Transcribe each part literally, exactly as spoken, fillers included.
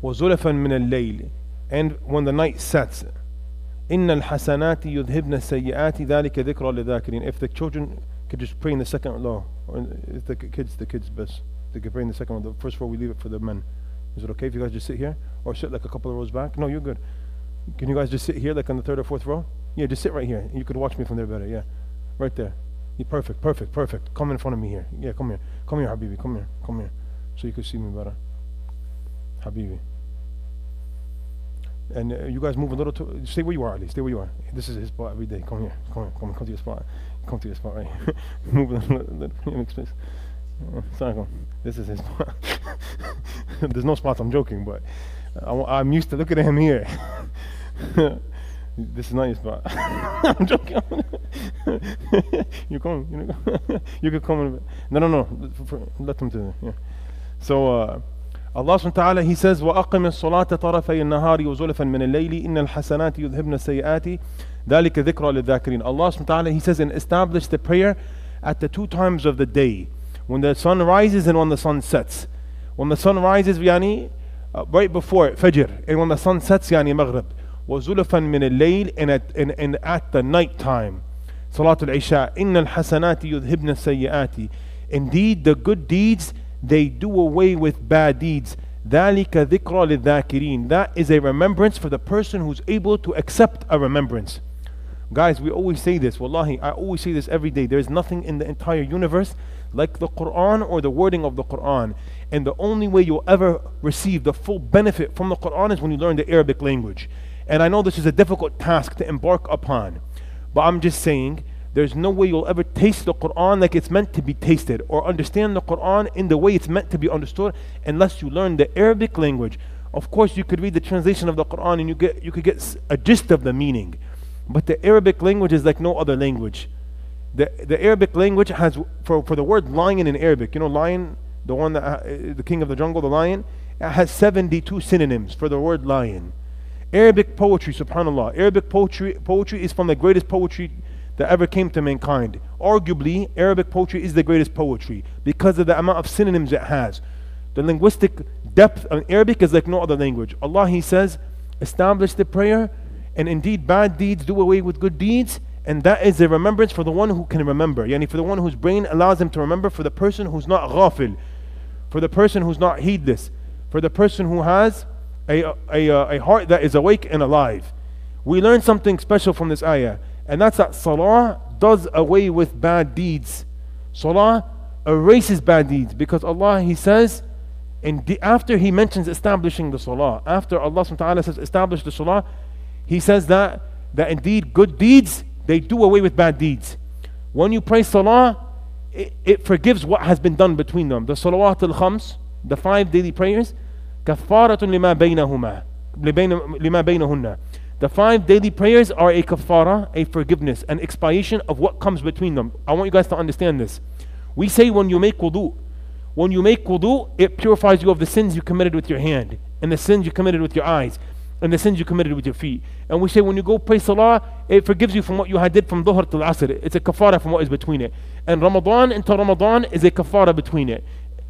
وَزُلَفًا مِنَ اللَّيْلِ, and when the night sets. إِنَّ الْحَسَنَاتِ يُذْهِبْنَ السَّيِّئَاتِ ذَلِكَ ذِكْرَى لِلذَّاكِرِينَ. If the children could just pray in the second law, or if the kids, the kids best, they could pray in the second one. The first row we leave it for the men. Is it okay if you guys just sit here? Or sit like a couple of rows back? No, you're good. Can you guys just sit here like on the third or fourth row? Yeah, just sit right here. You could watch me from there better, yeah. Right there. Yeah, perfect, perfect, perfect. Come in front of me here. Yeah, come here. Come here, Habibi, come here, come here. So you can see me better. Habibi. And uh, you guys move a little to, stay where you are, Ali, stay where you are. This is his spot every day. Come here, come here, come here, come to your spot. Come to your spot right here. Move a little, little, make space. Uh, sorry, this is his spot. There's no spots, I'm joking, but I, I'm used to looking at him here. This is not your spot. I'm joking. You come, you know, you could come in. No, no, no, for, for, let them do it, yeah. So, uh, Allah subhanahu wa ta'ala, He says, وَأَقِمِ الصَّلَاةَ طَرَفَيِ النَّهَارِ وَزُلَفًا مِنَ اللَّيْلِ إِنَّ الْحَسَنَاتِ يُذْهِبْنَ السَّيِّئَاتِ ذَلِكَ ذِكْرَى لِلذَّاكِرِينَ. Allah subhanahu wa ta'ala, He says, and establish the prayer at the two times of the day, when the sun rises and when the sun sets. When the sun rises, yani, uh, right before Fajr, and when the sun sets, yani Maghrib. وَزُلَفًا مِنَ اللَّيْلِ, and at, and, and at the night time. Salatul Isha. إِنَّ الْحَسَنَاتِ يُذْهِبْنَ السَّيِّئَاتِ. Indeed, the good deeds, they do away with bad deeds. ذَلِكَ ذِكْرَى لِلذَّاكِرِينَ. That is a remembrance for the person who's able to accept a remembrance. Guys, we always say this. Wallahi, I always say this every day. There is nothing in the entire universe like the Quran or the wording of the Quran. And the only way you'll ever receive the full benefit from the Quran is when you learn the Arabic language. And I know this is a difficult task to embark upon, but I'm just saying, there's no way you'll ever taste the Quran like it's meant to be tasted, or understand the Quran in the way it's meant to be understood, unless you learn the Arabic language. Of course, you could read the translation of the Quran and you get you could get a gist of the meaning, but the Arabic language is like no other language. The the Arabic language has, for for the word lion in Arabic, you know, lion, the one that uh, the king of the jungle, the lion, it has seventy-two synonyms for the word lion. Arabic poetry, subhanallah, Arabic poetry poetry is from the greatest poetry that ever came to mankind. Arguably, Arabic poetry is the greatest poetry because of the amount of synonyms it has. The linguistic depth of Arabic is like no other language. Allah, He says, establish the prayer, and indeed bad deeds do away with good deeds, and that is a remembrance for the one who can remember. Yani for the one whose brain allows him to remember, for the person who's not ghafil, for the person who's not heedless, for the person who has a, a, a, a heart that is awake and alive. We learn something special from this ayah, and that's that salah does away with bad deeds. Salah erases bad deeds, because Allah, He says, and after He mentions establishing the salah, after Allah subhanahu wa ta'ala says establish the salah, He says that that indeed good deeds, they do away with bad deeds. When you pray salah, it, it forgives what has been done between them. The salawat al-khams, the five daily prayers, kafaratun lima baynahuma, lima baynahunna. The five daily prayers are a kafara, a forgiveness, an expiation of what comes between them. I want you guys to understand this. We say when you make wudu, when you make wudu, it purifies you of the sins you committed with your hand, and the sins you committed with your eyes, and the sins you committed with your feet. And we say when you go pray salah, it forgives you from what you had did from dhuhr to asr. It's a kafara from what is between it. And Ramadan until Ramadan is a kafara between it.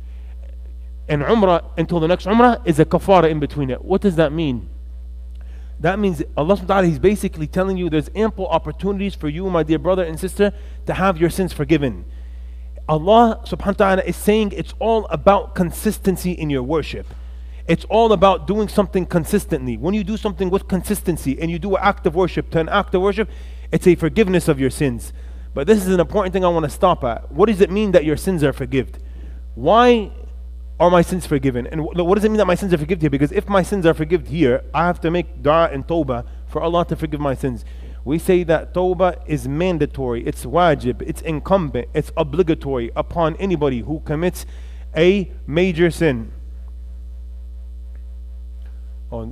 And Umrah until the next Umrah is a kafara in between it. What does that mean? That means Allah subhanahu wa ta'ala, He's basically telling you there's ample opportunities for you, my dear brother and sister, to have your sins forgiven. Allah subhanahu wa ta'ala is saying it's all about consistency in your worship. It's all about doing something consistently. When you do something with consistency and you do an act of worship to an act of worship, it's a forgiveness of your sins. But this is an important thing I want to stop at. What does it mean that your sins are forgiven? Why are my sins forgiven? And what does it mean that my sins are forgiven here? Because if my sins are forgiven here, I have to make dua and tawbah for Allah to forgive my sins. We say that tawbah is mandatory, it's wajib, it's incumbent, it's obligatory upon anybody who commits a major sin. Oh,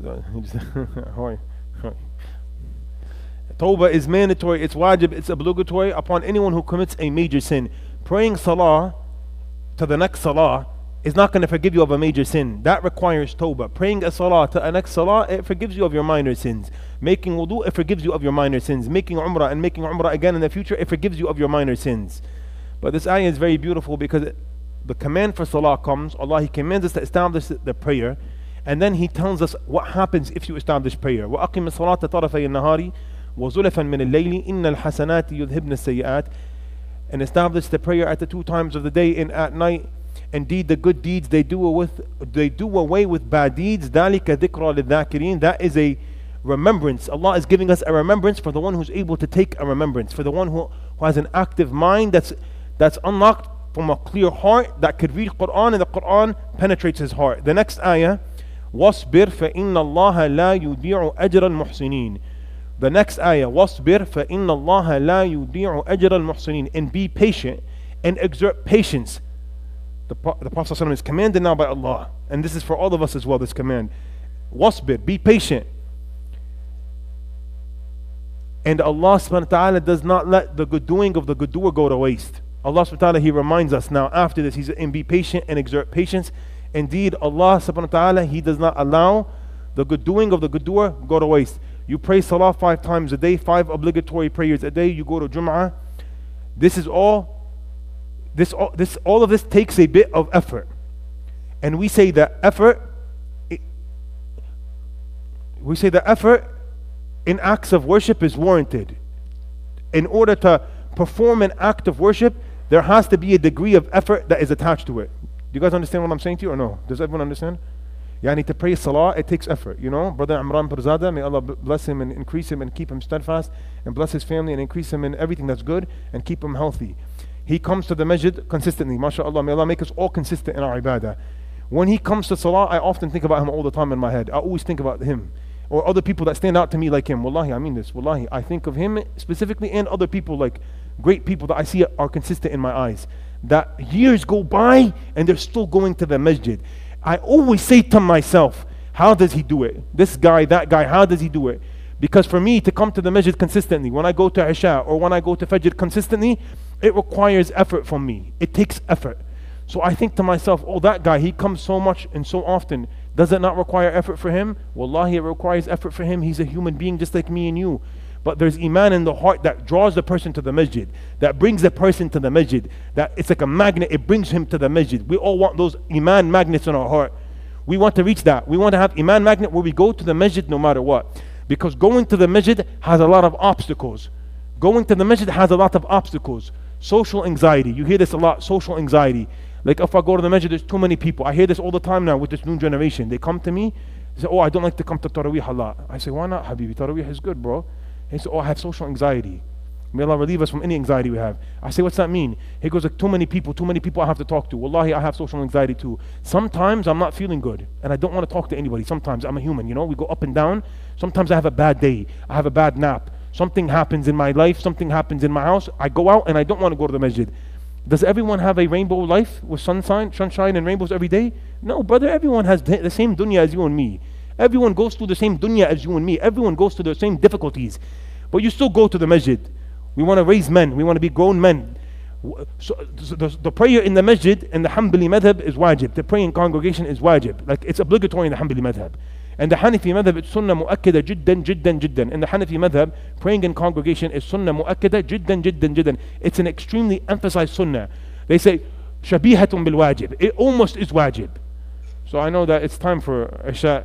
tawbah is mandatory, it's wajib, it's obligatory upon anyone who commits a major sin. Praying salah to the next salah is not going to forgive you of a major sin. That requires tawbah. Praying a salah to a next salah, it forgives you of your minor sins. Making wudu, it forgives you of your minor sins. Making umrah and making umrah again in the future, it forgives you of your minor sins. But this ayah is very beautiful because it, the command for salah comes. Allah, He commands us to establish the prayer. And then he tells us what happens if you establish prayer. وَأَقِمِ الصَّلَاةَ طَرَفَيِ النَّهَارِ وَزُلَفًا مِنَ اللَّيْلِ إِنَّ الْحَسَنَاتِ يُذْهِبْنَ السَّيِّئَاتِ. And establish the prayer at the two times of the day and at night. Indeed, the good deeds they do with they do away with bad deeds. ذَلِكَ ذِكْرَى لِلذَّاكِرِينَ. That is a remembrance. Allah is giving us a remembrance for the one who's able to take a remembrance, for the one who, who has an active mind that's that's unlocked from a clear heart, that could read Quran and the Quran penetrates his heart. The next ayah, وَاصْبِرْ فَإِنَّ اللَّهَ لَا يُضِيعُ أَجْرَ الْمُحْسِنِينَ. The next ayah, وَاصْبِرْ فَإِنَّ اللَّهَ لَا يُضِيعُ أَجْرَ الْمُحْسِنِينَ. And be patient and exert patience. The, the Prophet ﷺ is commanded now by Allah, and this is for all of us as well, this command. وَاصْبِرْ, be patient. And Allah subhanahu wa ta'ala does not let the good doing of the good doer go to waste. Allah subhanahu wa ta'ala, He reminds us now after this, He's and be patient and exert patience. Indeed, Allah subhanahu wa ta'ala, He does not allow the good doing of the good doer go to waste. You pray salah five times a day, five obligatory prayers a day, you go to Jum'ah. This is all, this all, this, all of this takes a bit of effort. And we say that effort, it, we say that effort in acts of worship is warranted. In order to perform an act of worship, there has to be a degree of effort that is attached to it. Do you guys understand what I'm saying to you or no? Does everyone understand? Yani to pray salah, it takes effort. You know, Brother Imran Pirzada, may Allah bless him and increase him and keep him steadfast and bless his family and increase him in everything that's good and keep him healthy. He comes to the masjid consistently. MashaAllah, may Allah make us all consistent in our ibadah. When he comes to salah, I often think about him all the time in my head. I always think about him. Or other people that stand out to me like him. Wallahi, I mean this. Wallahi, I think of him specifically and other people, like great people that I see are consistent in my eyes. That years go by and they're still going to the masjid. I always say to myself, how does he do it? This guy, that guy, how does he do it? Because for me to come to the masjid consistently, when I go to Isha or when I go to Fajr consistently, it requires effort from me. It takes effort. So I think to myself, oh, that guy, he comes so much and so often. Does it not require effort for him? Wallahi, it requires effort for him. He's a human being just like me and you. But there's iman in the heart that draws the person to the masjid, that brings the person to the masjid, that it's like a magnet, it brings him to the masjid. We all want those iman magnets in our heart. We want to reach that. We want to have iman magnet where we go to the masjid no matter what. Because going to the masjid has a lot of obstacles. Going to the masjid has a lot of obstacles. Social anxiety. You hear this a lot, social anxiety. Like if I go to the masjid, there's too many people. I hear this all the time now with this new generation. They come to me, they say, oh, I don't like to come to Taraweeh a lot. I say, why not, Habibi? Taraweeh is good, bro. He said, oh, I have social anxiety. May Allah relieve us from any anxiety we have. I say, what's that mean? He goes, like, too many people, too many people I have to talk to. Wallahi, I have social anxiety too. Sometimes I'm not feeling good and I don't want to talk to anybody. Sometimes I'm a human, you know, we go up and down. Sometimes I have a bad day. I have a bad nap. Something happens in my life, something happens in my house. I go out and I don't want to go to the masjid. Does everyone have a rainbow life with sunshine, sunshine and rainbows every day? No, brother, everyone has the same dunya as you and me. Everyone goes through the same dunya as you and me. Everyone goes through the same difficulties. But you still go to the masjid. We want to raise men. We want to be grown men. So, so the, the prayer in the masjid in the Hanbali madhab is wajib. The prayer in congregation is wajib. Like it's obligatory in the Hanbali madhab. And the Hanafi madhab, it's sunnah mu'akkada jiddan jiddan jiddan. In the Hanafi madhab, praying in congregation is sunnah mu'akkada jiddan jiddan jiddan. It's an extremely emphasized sunnah. They say, shabihatun bil wajib. It almost is wajib. So I know that it's time for Isha.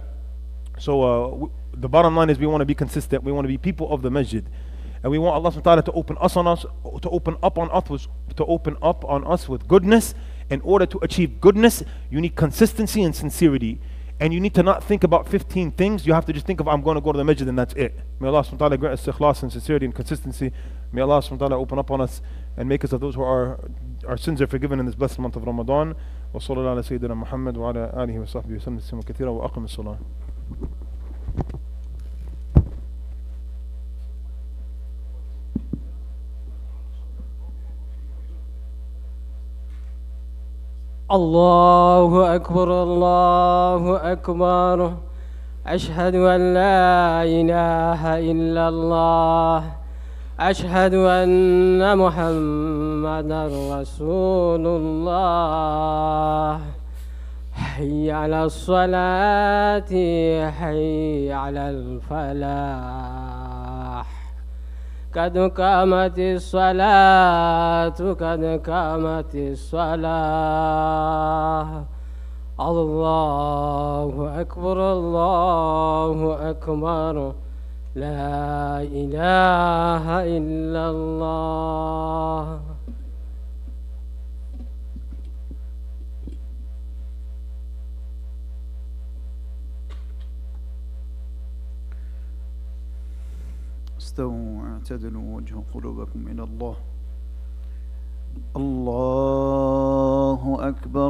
So uh, w- the bottom line is we want to be consistent. We want to be people of the masjid. And we want Allah subhanahu wa ta'ala to open us on us, to open up on us with, to open up on us with goodness. In order to achieve goodness, you need consistency and sincerity. And you need to not think about fifteen things. You have to just think of, I'm going to go to the masjid and that's it. May Allah subhanahu wa ta'ala grant us ikhlas and sincerity and consistency. May Allah subhanahu wa ta'ala open up on us and make us of those who are, our sins are forgiven in this blessed month of Ramadan. Wa sallallahu ala Sayyidina Muhammad wa ala alihi wa sahbihi wa sallam kathira wa aqim as-salah. الله أكبر الله أكبر أشهد أن لا إله إلا الله أشهد أن محمدا رسول الله حي على الصلاة حي على الفلاح قد قامت الصلاة قد قامت الصلاة الله أكبر الله أكبر لا إله إلا الله. استووا واعتدلوا وجهوا قلوبكم إلى الله. الله أكبر.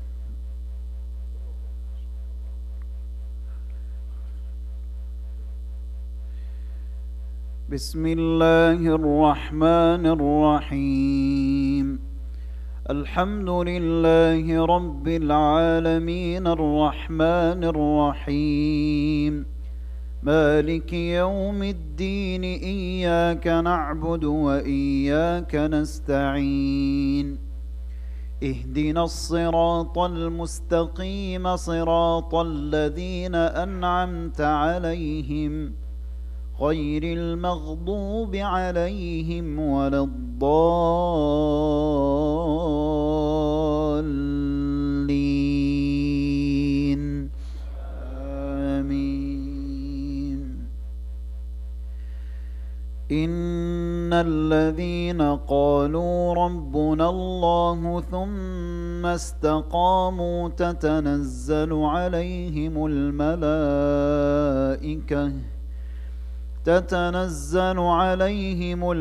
بسم الله الرحمن الرحيم. الحمد لله رب العالمين الرحمن الرحيم مالك يوم الدين إياك نعبد وإياك نستعين اهدنا الصراط المستقيم صراط الذين أنعمت عليهم غير المغضوب عليهم ولا الضالين آمين. إن الذين قالوا ربنا الله ثم استقاموا تتنزل عليهم الملائكة تتنزل عليهم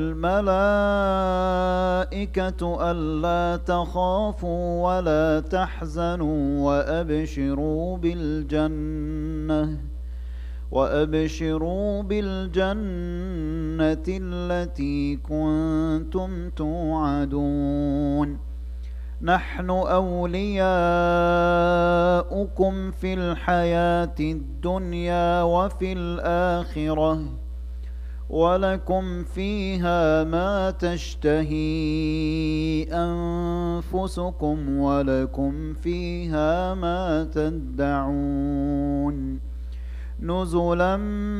الملائكة ألا تخافوا ولا تحزنوا وأبشروا بالجنة وأبشروا بالجنة التي كنتم توعدون. نحن أولياؤكم في الحياة الدنيا وفي الآخرة ولكم فيها ما تشتهي أنفسكم ولكم فيها ما تدعون نزلا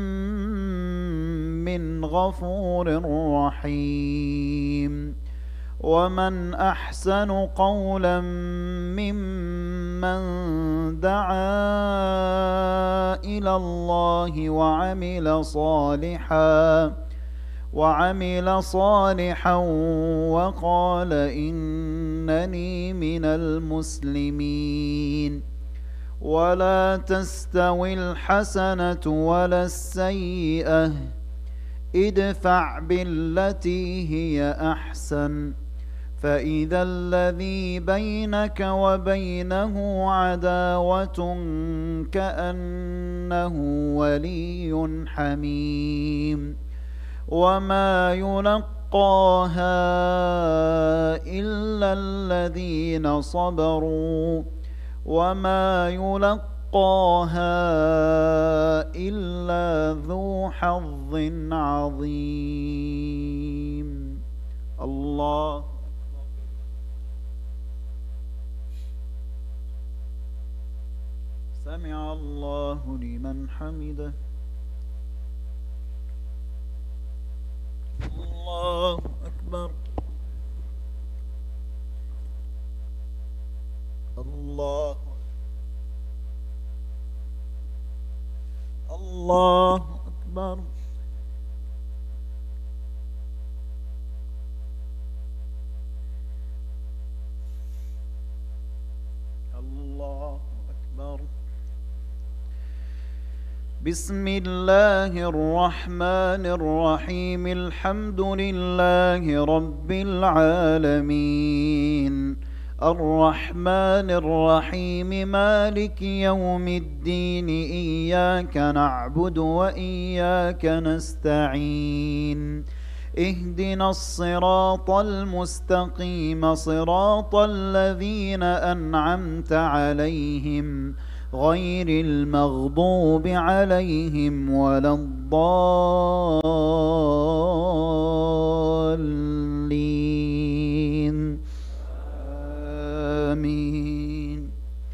من غفور رحيم. ومن أحسن قولا ممن دعا إلى الله وعمل صالحا وعمل صالحا وقال إنني من المسلمين. ولا تستوي الحسنة ولا السيئة ادفع بالتي هي أحسن فإذا الذي بينك وبينه عداوة كأنه ولي حميم. وما يلقاها إلا الذين صبروا وما يلقاها إلا ذو حظ عظيم. الله سمع الله لمن حمده. الله أكبر. الله الله أكبر. الله أكبر. بسم الله الرحمن الرحيم. الحمد لله رب العالمين الرحمن الرحيم مالك يوم الدين إياك نعبد وإياك نستعين اهدنا الصراط المستقيم صراط الذين أنعمت عليهم غير المغضوب عليهم ولا الضالين آمين.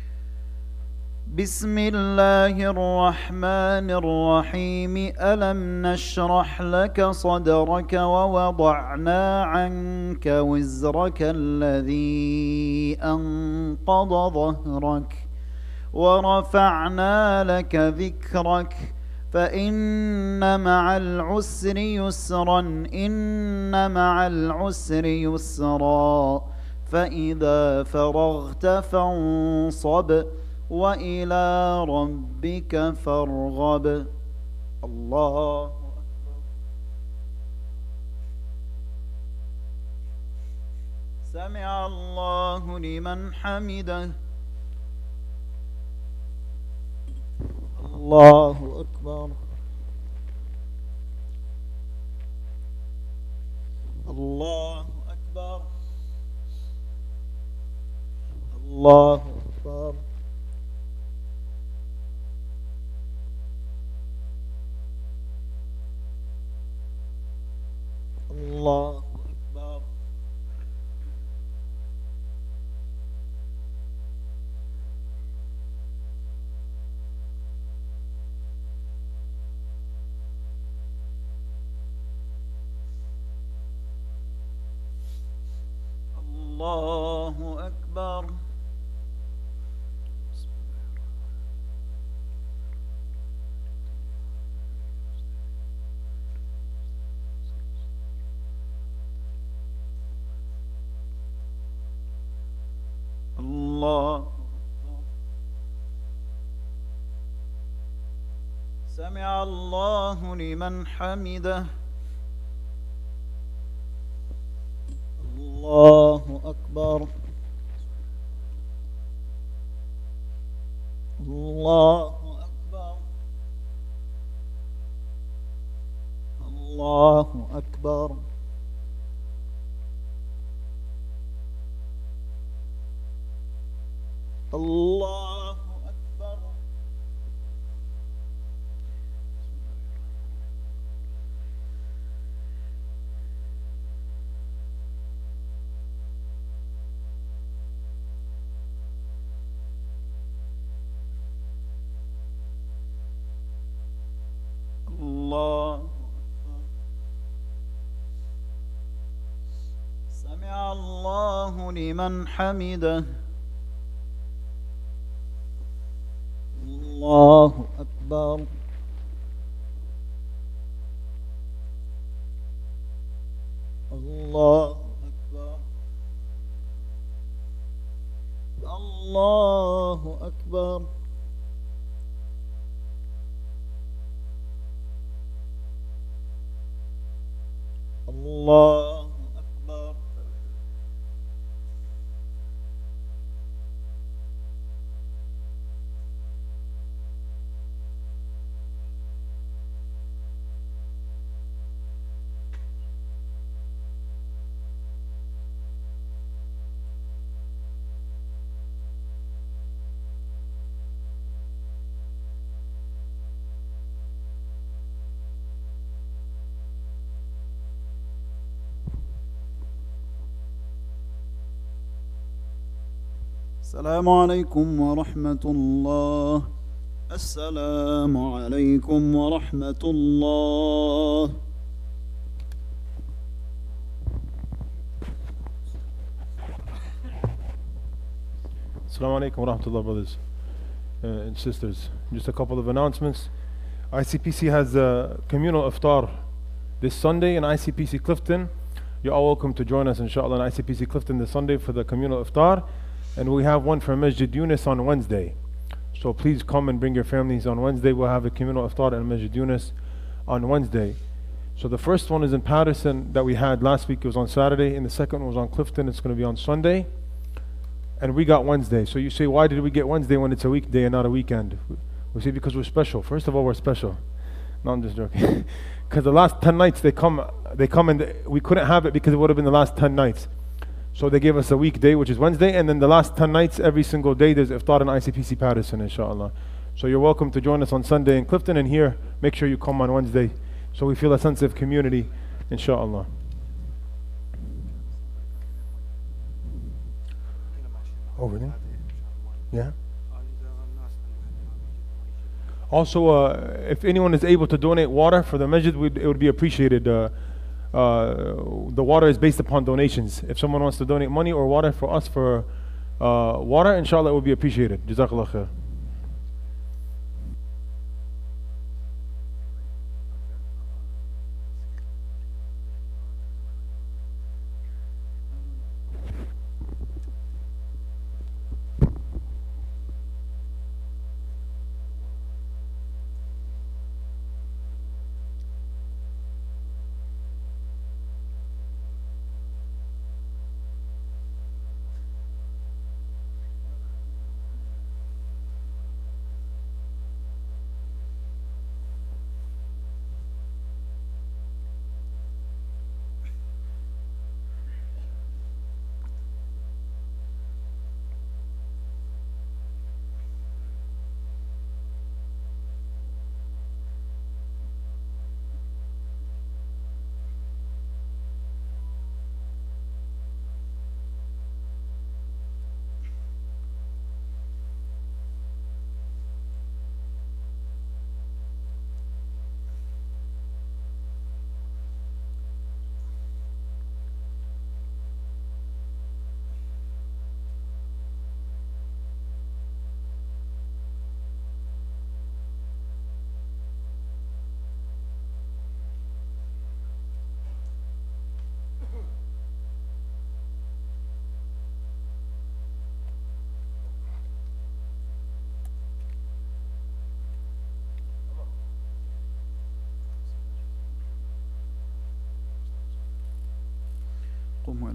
بسم الله الرحمن الرحيم. ألم نشرح لك صدرك ووضعنا عنك وزرك الذي أنقض ظهرك ورفعنا لك ذكرك فإن مع العسر يسرا إن مع العسر يسرا فإذا فرغت فانصب وإلى ربك فارغب. الله سمع الله لمن حمده. الله أكبر. الله أكبر. الله أكبر. الله أكبر. الله أكبر. الله سمع الله لمن حمده. الله أكبر. الله أكبر. الله أكبر. الله أكبر. الله أكبر. سمع الله لمن حمده. الله أكبر. الله أكبر. الله أكبر. الله أكبر. السلام عليكم ورحمة الله. السلام عليكم ورحمة الله. Assalamu alaikum wa rahmatullah, brothers uh, and sisters. Just a couple of announcements. I C P C has a communal iftar this Sunday in I C P C Clifton. You're all welcome to join us inshallah in I C P C Clifton this Sunday for the communal iftar. And we have one for Masjid Yunus on Wednesday. So please come and bring your families on Wednesday. We'll have a communal iftar in Masjid Yunus on Wednesday. So the first one is in Patterson that we had last week. It was on Saturday. And the second one was on Clifton. It's going to be on Sunday. And we got Wednesday. So you say, why did we get Wednesday when it's a weekday and not a weekend? We say because we're special. First of all, we're special. No, I'm just joking. Because the last ten nights they come, they come and they, we couldn't have it because it would have been the last ten nights. So they gave us a weekday, which is Wednesday, and then the last ten nights, every single day, there's iftar in I C P C Patterson, inshallah. So you're welcome to join us on Sunday in Clifton, and here, make sure you come on Wednesday, so we feel a sense of community, inshallah. Oh, really? Yeah? Also, uh, if anyone is able to donate water for the masjid, we'd, it would be appreciated. Uh, Uh, the water is based upon donations. If someone wants to donate money or water for us for uh, water, inshallah, it will be appreciated. Jazakallah khair.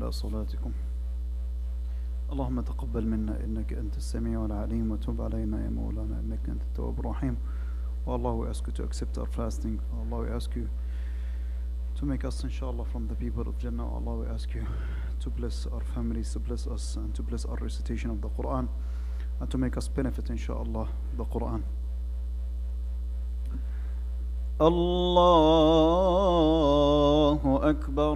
على صلاتكم. اللهم تقبل منا إنك أنت السميع العليم وتب علينا يا مولانا إنك أنت التواب الرحيم. Oh Allah, we ask you to accept our fasting. Oh Allah, we ask you to make us inshallah from the people of Jannah. Oh Allah, we ask you to bless our families, to bless us, and to bless our recitation of the Quran, and to make us benefit inshallah the Quran. Allahu Akbar.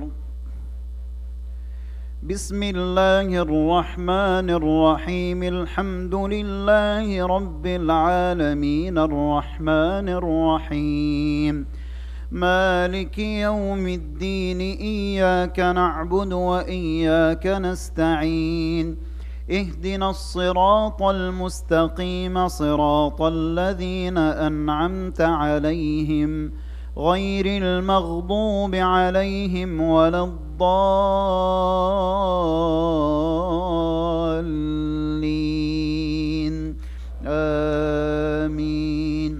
بسم الله الرحمن الرحيم الحمد لله رب العالمين الرحمن الرحيم مالك يوم الدين إياك نعبد وإياك نستعين اهدنا الصراط المستقيم صراط الذين أنعمت عليهم غير المغضوب عليهم ولا الضالين آمين.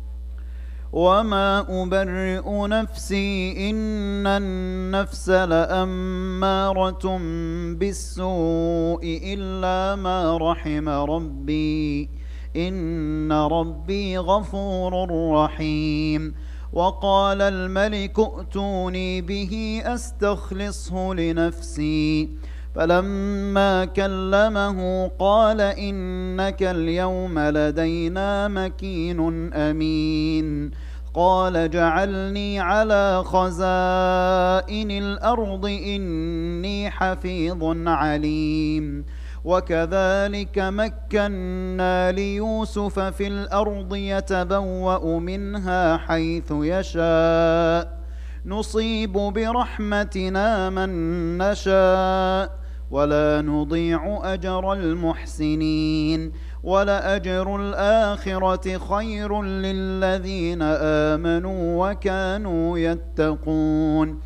وما أبرئ نفسي إن النفس لأمارة بالسوء إلا ما رحم ربي إن ربي غفور رحيم. وقال الملك ائتوني به أستخلصه لنفسي فلما كلمه قال إنك اليوم لدينا مكين أمين. قال جعلني على خزائن الأرض إني حفيظ عليم. وكذلك مكنا ليوسف في الأرض يتبوأ منها حيث يشاء نصيب برحمتنا من نشاء ولا نضيع أجر المحسنين. ولأجر الآخرة خير للذين آمنوا وكانوا يتقون.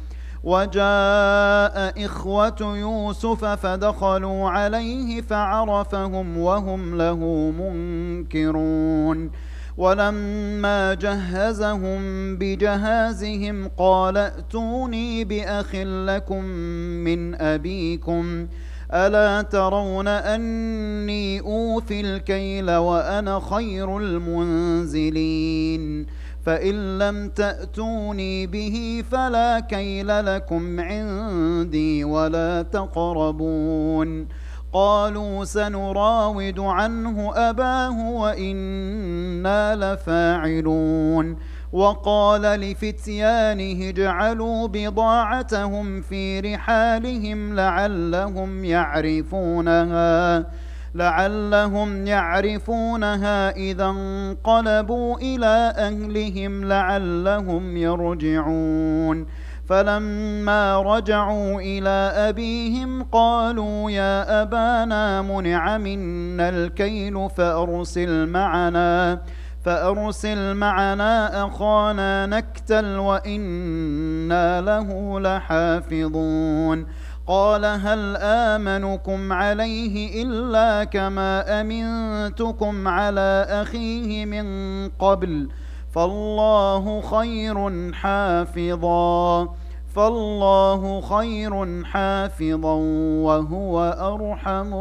وجاء إخوة يوسف فدخلوا عليه فعرفهم وهم له منكرون. ولما جهزهم بجهازهم قال ائتوني بأخ لكم من أبيكم ألا ترون أني أوفي الكيل وأنا خير المنزلين. فإن لم تأتوني به فلا كيل لكم عندي ولا تقربون. قالوا سنراود عنه أباه وإنا لفاعلون. وقال لفتيانه اجعلوا بضاعتهم في رحالهم لعلهم يعرفونها لعلهم يعرفونها إذا انقلبوا إلى أهلهم لعلهم يرجعون. فلما رجعوا إلى أبيهم قالوا يا أبانا منع منا الكيل فأرسل معنا فأرسل معنا أخانا نكتل وإنا له لحافظون. قال هل آمنكم عليه إلا كما أمنتكم على أخيه من قبل فالله خير حافظا فالله خير حافظا وهو أرحم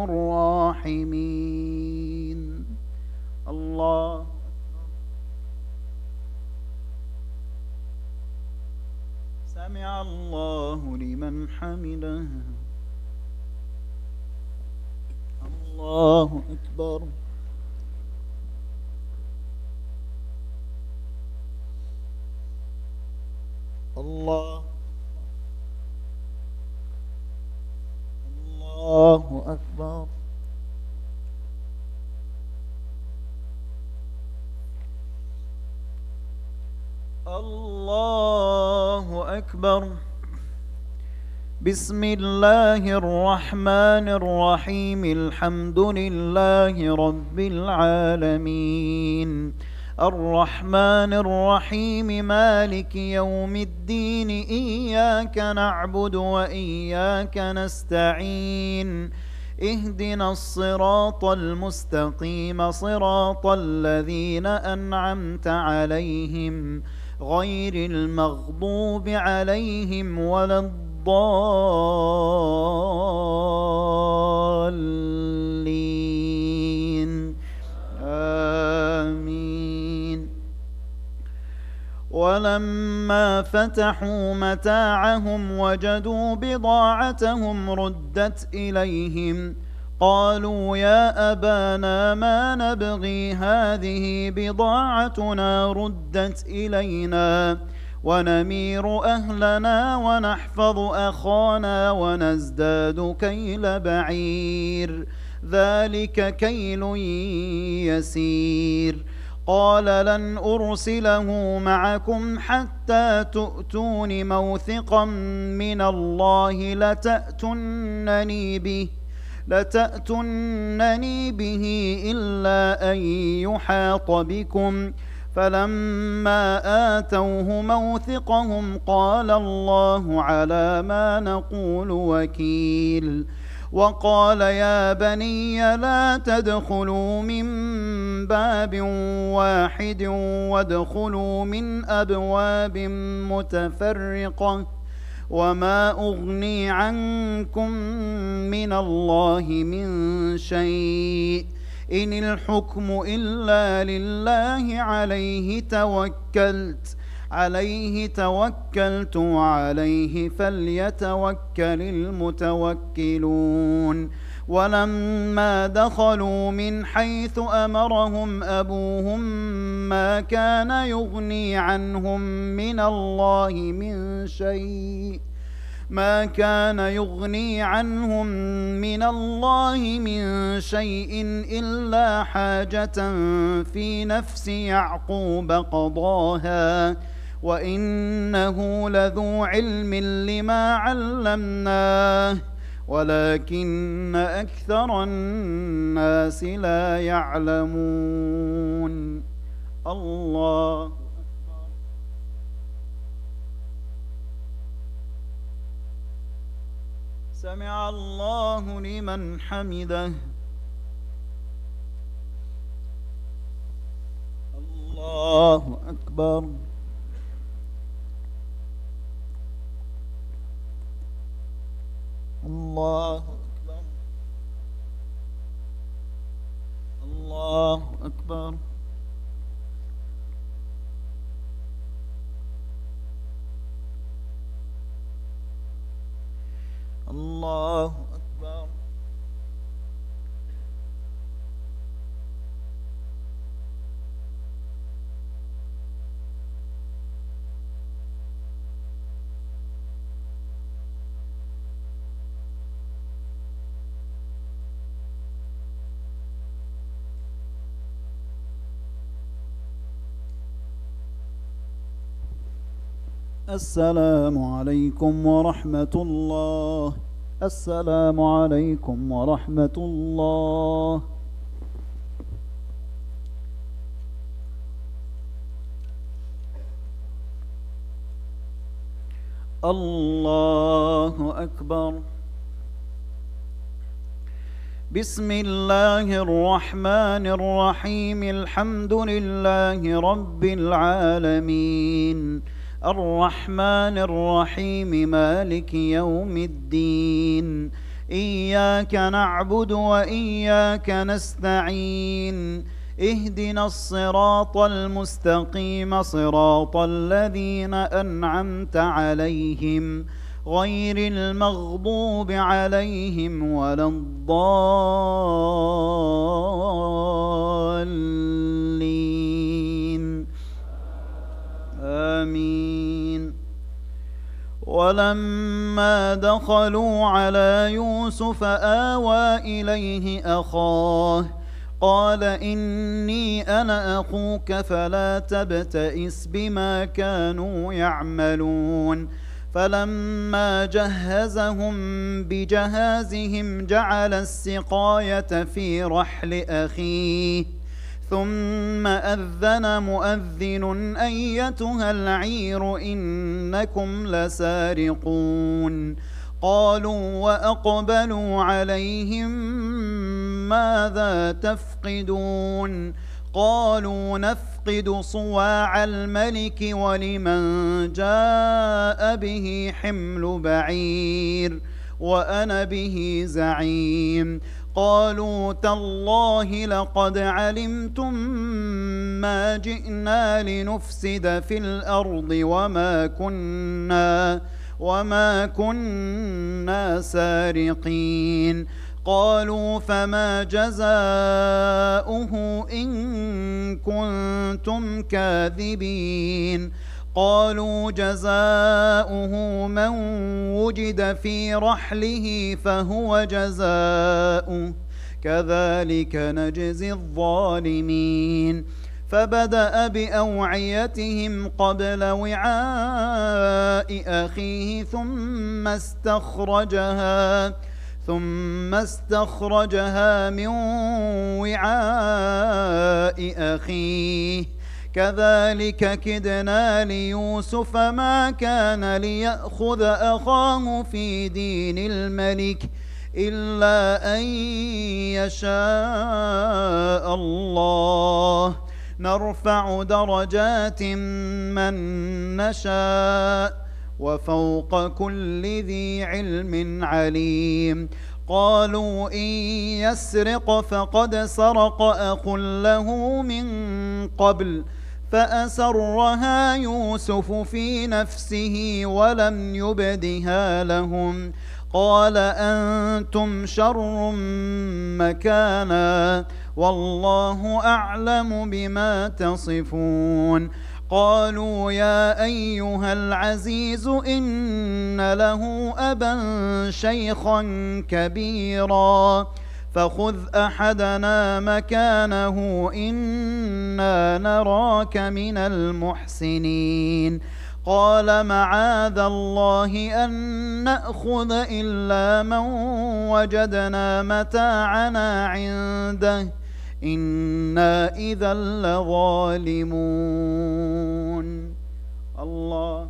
الراحمين. الله سمع الله لمن حمده. الله أكبر. الله الله أكبر. الله أكبر. بسم الله الرحمن الرحيم الحمد لله رب العالمين الرحمن الرحيم مالك يوم الدين إياك نعبد وإياك نستعين اهدنا الصراط المستقيم صراط الذين أنعمت عليهم غير المغضوب عليهم ولا الضالين الضالين آمين. ولما فتحوا متاعهم وجدوا بضاعتهم ردت إليهم قالوا يا أبانا ما نبغي هذه بضاعتنا ردت إلينا ونمير أهلنا ونحفظ أخانا ونزداد كيل بعير ذلك كيل يسير. قال لن أرسله معكم حتى تؤتون موثقا من الله لتأتونني به لتأتونني به إلا أن يحاط بكم. فلما آتوه موثقهم قال الله على ما نقول وكيل. وقال يا بني لا تدخلوا من باب واحد وادخلوا من أبواب متفرقة وما أغني عنكم من الله من شيء إن الحكم إلا لله عليه توكلت عليه توكلت وعليه فليتوكل المتوكلون. ولما دخلوا من حيث أمرهم أبوهم ما كان يغني عنهم من الله من شيء ما كان يغني عنهم من الله من شيء إلا حاجة في نفس يعقوب قضاها وإنه لذو علم لما علمناه ولكن أكثر الناس لا يعلمون. الله سمع الله لمن حمده. الله أكبر. الله أكبر. الله أكبر. الله أكبر. السلام عليكم ورحمة الله. السلام عليكم ورحمة الله. الله أكبر. بسم الله الرحمن الرحيم. الحمد لله رب العالمين الرحمن الرحيم مالك يوم الدين إياك نعبد وإياك نستعين اهدنا الصراط المستقيم صراط الذين أنعمت عليهم غير المغضوب عليهم ولا الضالين آمين. ولما دخلوا على يوسف آوى إليه أخاه قال إني أنا أخوك فلا تبتئس بما كانوا يعملون. فلما جهزهم بجهازهم جعل السقاية في رحل أخيه ثم أذن مؤذن أيتها العير إنكم لسارقون. قالوا وأقبلوا عليهم ماذا تفقدون قالوا نفقد صواع الملك ولمن جاء به حمل بعير وأنا به زعيم. قالوا تالله لقد علمتم ما جئنا لنفسد في الأرض وما كنا وما كنا سارقين. قالوا فما جزاؤه إن كنتم كاذبين. قالوا جزاؤه من وجد في رحله فهو جزاؤه كذلك نجزي الظالمين. فبدأ بأوعيتهم قبل وعاء أخيه ثم استخرجها ثم استخرجها من وعاء أخيه كذلك كدنا ليوسف ما كان ليأخذ أخاه في دين الملك إلا أن يشاء الله نرفع درجات من نشاء وفوق كل ذي علم عليم. قالوا إن يسرق فقد سرق أخ له من قبل فأسرها يوسف في نفسه ولم يبدها لهم. قال أنتم شر مكانا والله أعلم بما تصفون. قالوا يا أيها العزيز إن له أبا شيخا كبيرا فخذ أحدنا مكانه إنا نراك من المحسنين. قال معاذ الله أن نأخذ إلا من وجدنا متاعنا عنده إنا إذا لظالمون. الله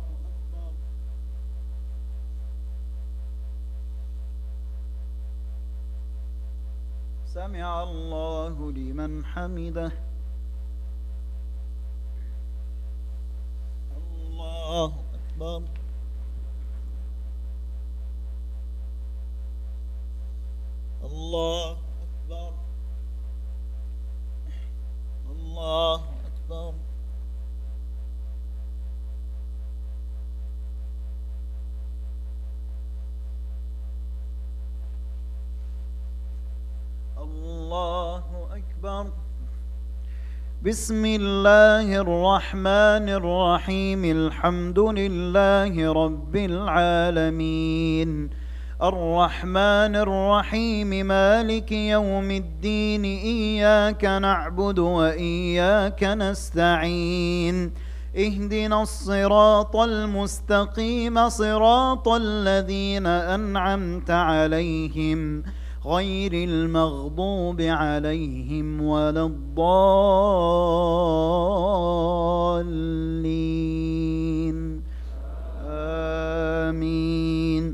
سمع الله لمن حمده. الله أكبر. الله أكبر. الله أكبر. الله أكبر. بسم الله الرحمن الرحيم. الحمد لله رب العالمين الرحمن الرحيم مالك يوم الدين إياك نعبد وإياك نستعين اهدنا الصراط المستقيم صراط الذين أنعمت عليهم غير المغضوب عليهم ولا الضالين آمين.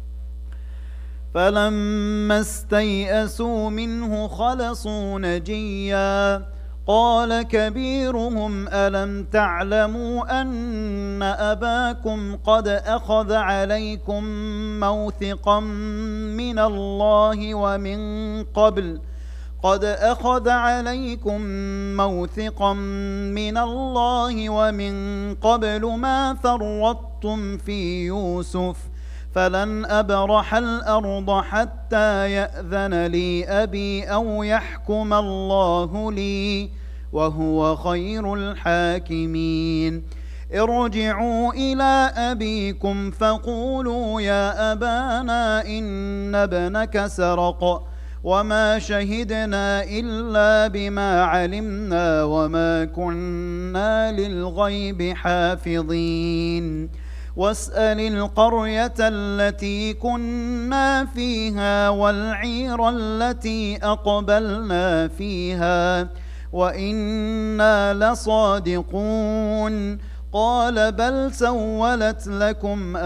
فلما استيئسوا منه خلصوا نجيا قال كبيرهم ألم تعلموا أن أباكم قد أخذ عليكم موثقا من الله ومن قبل قد أخذ عليكم موثقا من الله ومن قبل ما فرطتم في يوسف فلن أبرح الأرض حتى يأذن لي أبي أو يحكم الله لي وهو خير الحاكمين. ارجعوا إلى أبيكم فقولوا يا أبانا إن ابنك سرق وما شهدنا إلا بما علمنا وما كنا للغيب حافظين. واسأل القرية التي كنا فيها والعير التي أقبلنا فيها وإنا لصادقون. قال بل سولت لكم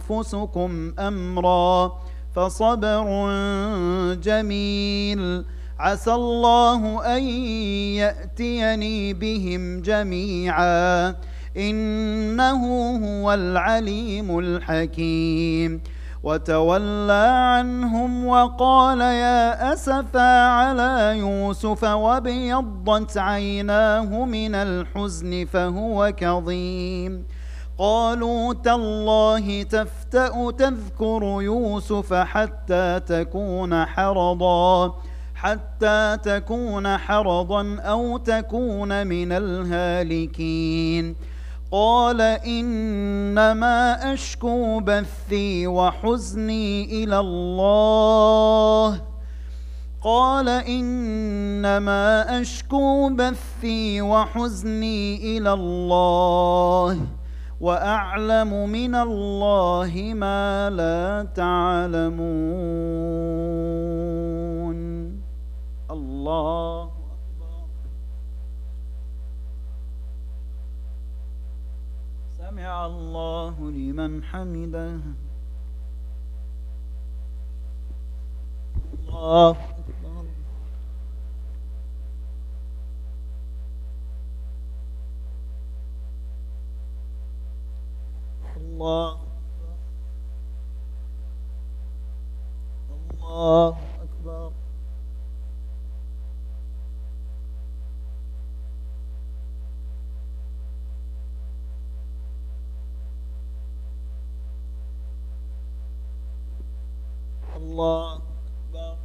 أنفسكم أمرا فصبر جميل عسى الله أن يأتيني بهم جميعا إنه هو العليم الحكيم وتولى عنهم وقال يا أسفا على يوسف وابيضت عيناه من الحزن فهو كظيم قالوا تالله تفتأ تذكر يوسف حتى تكون حرضا حتى تكون حرضا أو تكون من الهالكين قال إنما أشكو بثي وحزني إلى الله قال إنما أشكو بثي وحزني إلى الله وأعلم من الله ما لا تعلمون الله سمع الله لمن حمده الله أكبر الله الله أكبر الله أكبر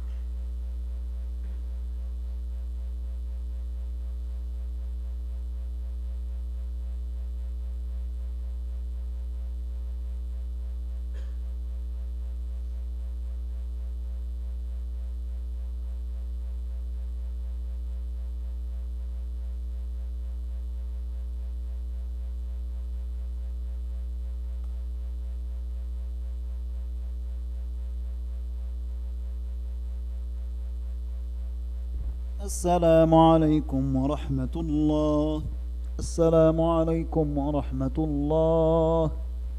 السلام عليكم ورحمة الله السلام عليكم ورحمة الله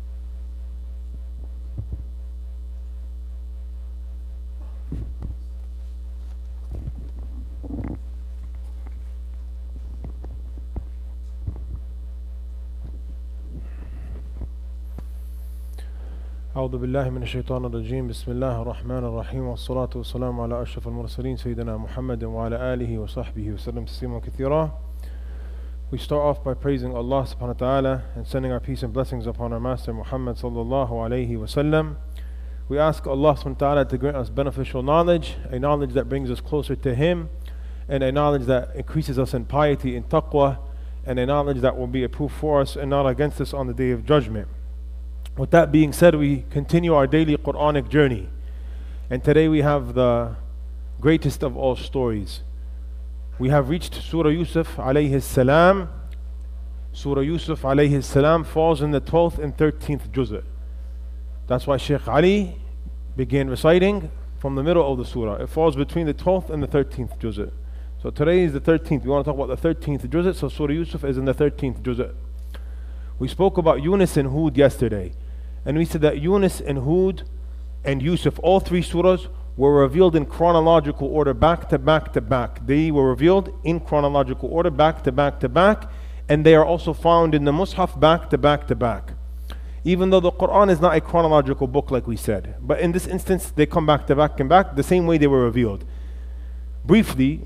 أعوذ بالله من الشيطان الرجيم بسم الله الرحمن الرحيم والصلاة والسلام على أشرف المرسلين سيدنا محمد وعلى آله وصحبه وسلم تسليما كثيرا. We start off by praising Allah subhanahu wa ta'ala and sending our peace and blessings upon our Master Muhammad sallallahu alayhi wasallam. We ask Allah subhanahu wa ta'ala to grant us beneficial knowledge, a knowledge that brings us closer to Him, and a knowledge that increases us in piety and taqwa, and a knowledge that will be a proof for us and not against us on the Day of Judgment. With that being said, we continue our daily Quranic journey. And today we have the greatest of all stories. We have reached Surah Yusuf alayhi salam. Surah Yusuf alayhi salam falls in the twelfth and thirteenth juz'. That's why Shaykh Ali began reciting from the middle of the surah. It falls between the twelfth and the thirteenth juz'. So today is the thirteenth. We want to talk about the thirteenth juz'. So Surah Yusuf is in the thirteenth juz'. We spoke about Yunus and Hud yesterday. And we said that Yunus and Hud and Yusuf, all three surahs, were revealed in chronological order, back to back to back. They were revealed in chronological order, back to back to back, and they are also found in the Mus'haf back to back to back. Even though the Quran is not a chronological book like we said. But in this instance, they come back to back and back the same way they were revealed. Briefly,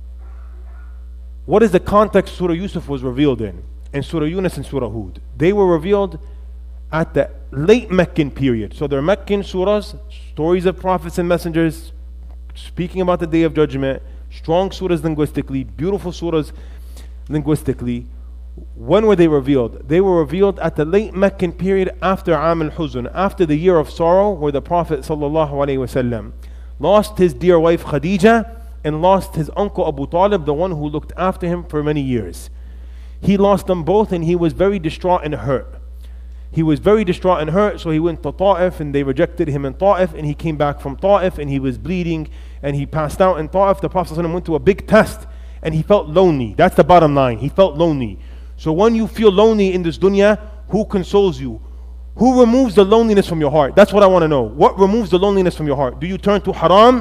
what is the context Surah Yusuf was revealed in? And Surah Yunus and Surah Hud. They were revealed at the late Meccan period. So they're Meccan surahs, stories of prophets and messengers, speaking about the Day of Judgment, strong surahs linguistically, beautiful surahs linguistically. When were they revealed? They were revealed at the late Meccan period after Am al-Huzn, after the year of sorrow, where the Prophet ﷺ lost his dear wife Khadija and lost his uncle Abu Talib, the one who looked after him for many years. He lost them both and he was very distraught and hurt. He was very distraught and hurt, so he went to Ta'if and they rejected him in Ta'if, and he came back from Ta'if and he was bleeding and he passed out in Ta'if. The Prophet ﷺ went to a big test and he felt lonely. That's the bottom line. He felt lonely. So when you feel lonely in this dunya, who consoles you? Who removes the loneliness from your heart? That's what I want to know. What removes the loneliness from your heart? Do you turn to haram?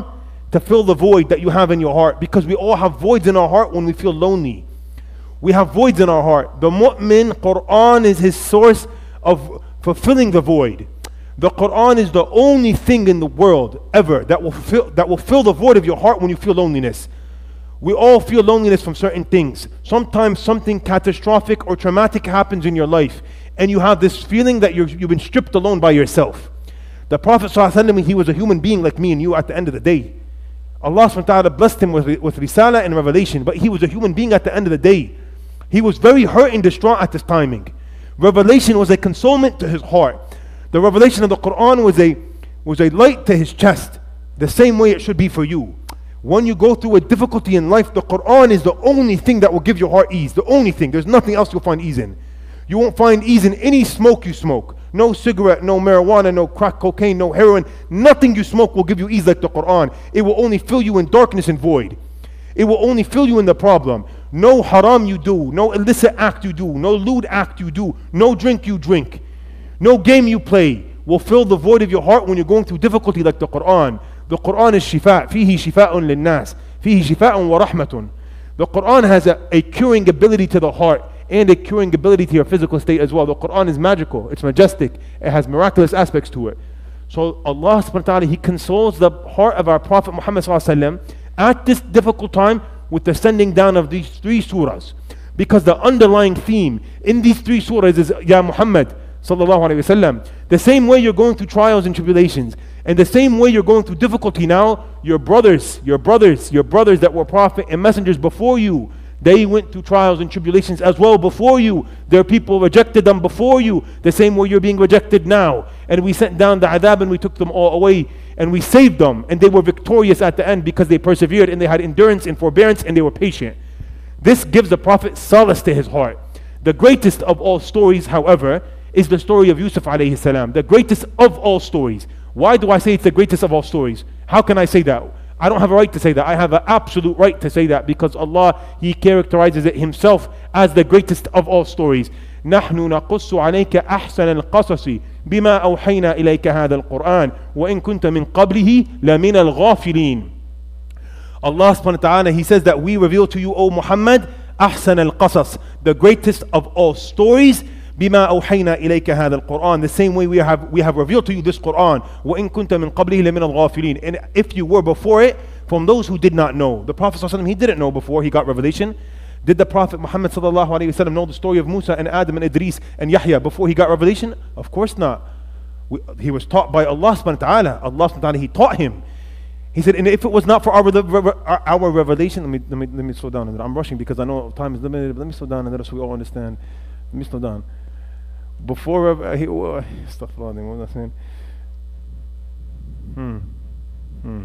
to fill the void that you have in your heart, because we all have voids in our heart when we feel lonely. We have voids in our heart. The mu'min, Quran is his source of fulfilling the void. The Quran is the only thing in the world ever that will fill, that will fill the void of your heart when you feel loneliness. We all feel loneliness from certain things. Sometimes something catastrophic or traumatic happens in your life, and you have this feeling that you're, you've been stripped alone by yourself. The Prophet ﷺ, he was a human being like me and you at the end of the day. Allah subhanahu wa ta'ala blessed him with, with risala and revelation, but he was a human being at the end of the day. He was very hurt and distraught at this timing. Revelation was a consolement to his heart. The revelation of the Quran was a, was a light to his chest, the same way it should be for you. When you go through a difficulty in life, the Quran is the only thing that will give your heart ease. The only thing. There's nothing else you'll find ease in. You won't find ease in any smoke you smoke. No cigarette, no marijuana, no crack cocaine, no heroin. Nothing you smoke will give you ease like the Quran. It will only fill you in darkness and void. It will only fill you in the problem. No haram you do, no illicit act you do, no lewd act you do, no drink you drink, no game you play will fill the void of your heart when you're going through difficulty like the Quran. The Quran is shifa. Fihi shifa'un linnas. Fihi shifa'un wa rahmatun. The Quran has a, a curing ability to the heart and a curing ability to your physical state as well. The Quran is magical. It's majestic. It has miraculous aspects to it. So Allah subhanahu wa ta'ala, He consoles the heart of our Prophet Muhammad sallallahu alaihi wasallam at this difficult time with the sending down of these three surahs. Because the underlying theme in these three surahs is, Ya Muhammad sallallahu alaihi wasallam, the same way you're going through trials and tribulations, and the same way you're going through difficulty now, your brothers, your brothers, your brothers that were prophet and messengers before you, they went through trials and tribulations as well before you. Their people rejected them before you, the same way you're being rejected now. And we sent down the adab and we took them all away, and we saved them, and they were victorious at the end because they persevered and they had endurance and forbearance and they were patient. This gives the Prophet solace to his heart. The greatest of all stories, however, is the story of Yusuf alayhi salam. The greatest of all stories. Why do I say it's the greatest of all stories? How can I say that? I don't have a right to say that. I have an absolute right to say that because Allah, He characterizes it Himself as the greatest of all stories. نحن نقص عليك أحسن القصص بما أوحينا إليك هذا القرآن وإن كنت من قبله لمن الغافلين. Allah subhanahu wa ta'ala, He says that we reveal to you, O Muhammad, أحسن القصص, the greatest of all stories, بما أوحينا إليك هذا القرآن, the same way we have we have revealed to you this Quran. وإن كنت من قبله لمن الغافلين, and if you were before it from those who did not know. The Prophet ﷺ, he didn't know before he got revelation. Did the Prophet Muhammad sallallahu alaihi wasallam know the story of Musa and Adam and Idris and Yahya before he got revelation? Of course not. We, he was taught by Allah subhanahu wa ta'ala. Allah subhanahu wa ta'ala, He taught him. He said, and if it was not for our, our, our revelation, let me, let, me, let me slow down. I'm rushing because I know time is limited, but let me slow down and let us we all understand. Let me slow down. Before, uh, he, uh, stuff, what was I saying? Hmm. Hmm.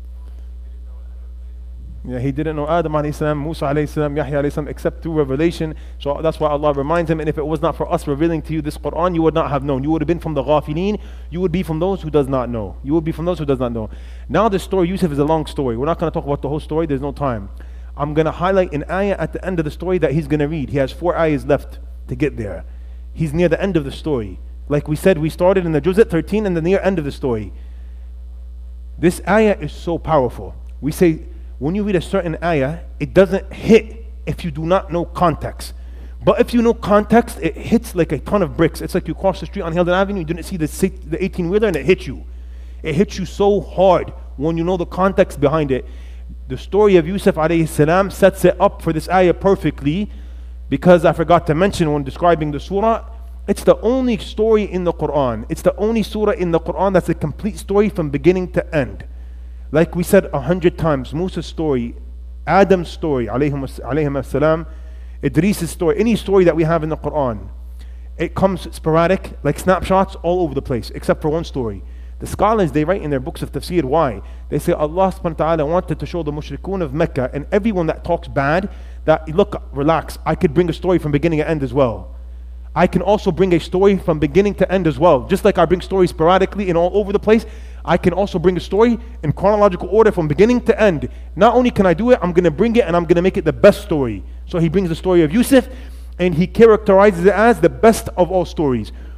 Yeah, he didn't know Adam alayhi salam, Musa alayhi salam, Yahya alayhi salam, except through revelation. So that's why Allah reminds him, and if it was not for us revealing to you this Quran, you would not have known. You would have been from the ghafilin. You would be from those who does not know. You would be from those who does not know. Now the story, Yusuf, is a long story. We're not going to talk about the whole story. There's no time. I'm going to highlight an ayah at the end of the story that he's going to read. He has four ayahs left to get there. He's near the end of the story. Like we said, we started in the Juz at thirteen and the near end of the story. This ayah is so powerful. We say, when you read a certain ayah, it doesn't hit if you do not know context. But if you know context, it hits like a ton of bricks. It's like you cross the street on Hilden Avenue, you didn't see the the eighteen-wheeler and it hit you. It hits you so hard when you know the context behind it. The story of Yusuf alayhi salam sets it up for this ayah perfectly, because I forgot to mention when describing the surah, it's the only story in the Quran. It's the only surah in the Quran that's a complete story from beginning to end. Like we said a hundred times, Musa's story, Adam's story, alayhim as-salam, Idris' story, any story that we have in the Quran, it comes sporadic, like snapshots all over the place, except for one story. The scholars, they write in their books of tafsir, why? They say Allah subhanahu wa ta'ala wanted to show the mushrikun of Mecca and everyone that talks bad, that look, relax, I could bring a story from beginning to end as well. I can also bring a story from beginning to end as well. Just like I bring stories sporadically and all over the place, I can also bring a story in chronological order from beginning to end. Not only can I do it, I'm going to bring it and I'm going to make it the best story. So he brings the story of Yusuf and he characterizes it as the best of all stories.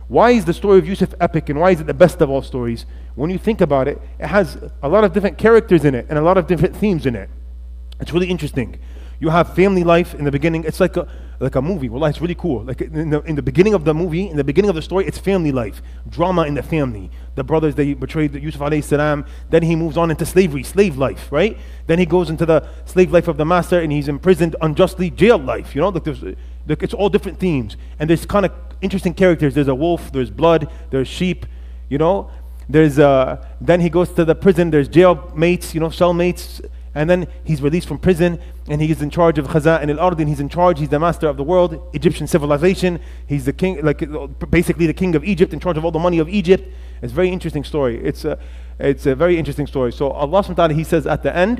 Why is the story of Yusuf epic and why is it the best of all stories? When you think about it, it has a lot of different characters in it and a lot of different themes in it. It's really interesting. You have family life in the beginning. It's like a like a movie. Wallah, it's really cool. Like in the, in the beginning of the movie, in the beginning of the story, it's family life. Drama in the family. The brothers, they betrayed Yusuf alayhi salam. Then he moves on into slavery, slave life, right? Then he goes into the slave life of the master and he's imprisoned unjustly, jail life. You know, like there's, like it's all different themes. And there's kind of interesting characters. There's a wolf, there's blood, there's sheep, you know. There's uh, then he goes to the prison, there's jail mates, you know, cellmates. And then he's released from prison and he's in charge of Khaza'in al-Ard, and he's in charge, he's the master of the world, Egyptian civilization. He's the king, like basically the king of Egypt, in charge of all the money of Egypt. It's a very interesting story. It's a, it's a very interesting story. So Allah subhanahu wa ta'ala, he says at the end,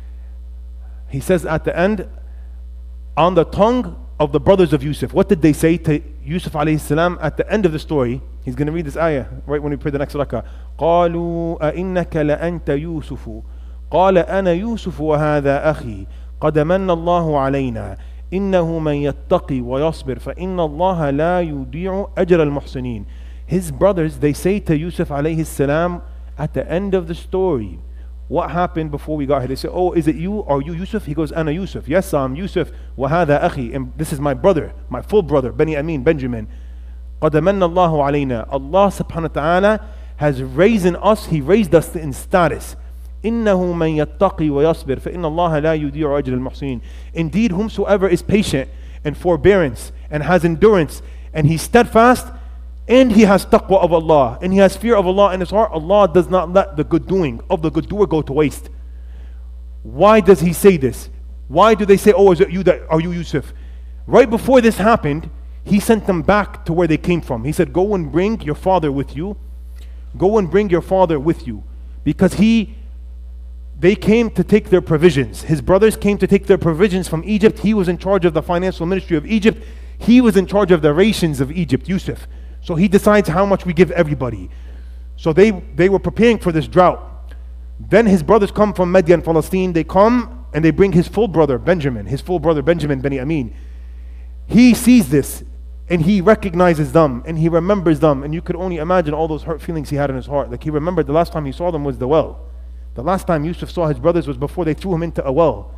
he says at the end, on the tongue of the brothers of Yusuf. What did they say to Yusuf alayhi salam at the end of the story? He's going to read this ayah right when we pray the next rakah. قَالُوا أَإِنَّكَ لَأَنْتَ يُوسُفُ قال أنا يوسف وهذا أخي قد من الله علينا إنه من يتقي ويصبر فإن الله لا يضيع أجر المحسنين. His brothers, they say to Yusuf alayhi salam at the end of the story, what happened before we got here? They say, oh, is it you? Are you Yusuf? He goes, أنا Yusuf. Yes, I'm Yusuf. وهذا أخي. And this is my brother, my full brother, Bani Amin, Benjamin. قد من الله علينا. Allah subhanahu wa ta'ala has raised us, He raised us in status. إنه من يتقي ويصبر فإن الله لا يضيع أجر المحسنين. Indeed, whomsoever is patient and forbearance and has endurance and he's steadfast and he has taqwa of Allah and he has fear of Allah in his heart, Allah does not let the good doing of the good doer go to waste. Why does He say this? Why do they say, oh, is it you that are you Yusuf? Right before this happened, He sent them back to where they came from. He said, go and bring your father with you. Go and bring your father with you. Because he They came to take their provisions. His brothers came to take their provisions from Egypt. He was in charge of the financial ministry of Egypt. He was in charge of the rations of Egypt, Yusuf. So he decides how much we give everybody. So they, they were preparing for this drought. Then his brothers come from Midian, Palestine. They come and they bring his full brother, Benjamin, his full brother, Benjamin, Bani Amin. He sees this and he recognizes them and he remembers them. And you could only imagine all those hurt feelings he had in his heart. Like he remembered the last time he saw them was the well. The last time Yusuf saw his brothers was before they threw him into a well.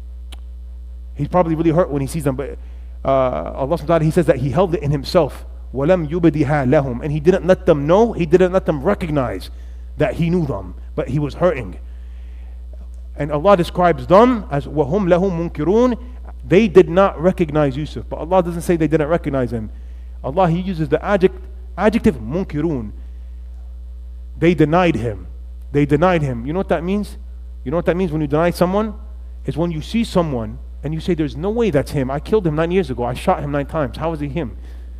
He's probably really hurt when he sees them, but uh, Allah subhanahu wa ta'ala, He says that He held it in Himself. وَلَمْ يُبْدِهَا لَهُمْ. And He didn't let them know, He didn't let them recognize that He knew them, but He was hurting. And Allah describes them as وَهُمْ لَهُمْ مُنْكِرُونَ. They did not recognize Yusuf, but Allah doesn't say they didn't recognize him. Allah, He uses the adjective, adjective munkirun. They denied Him. They denied Him. You know what that means? You know what that means when you deny someone? It's when you see someone and you say, there's no way that's him. I killed him nine years ago. I shot him nine times. How is he him?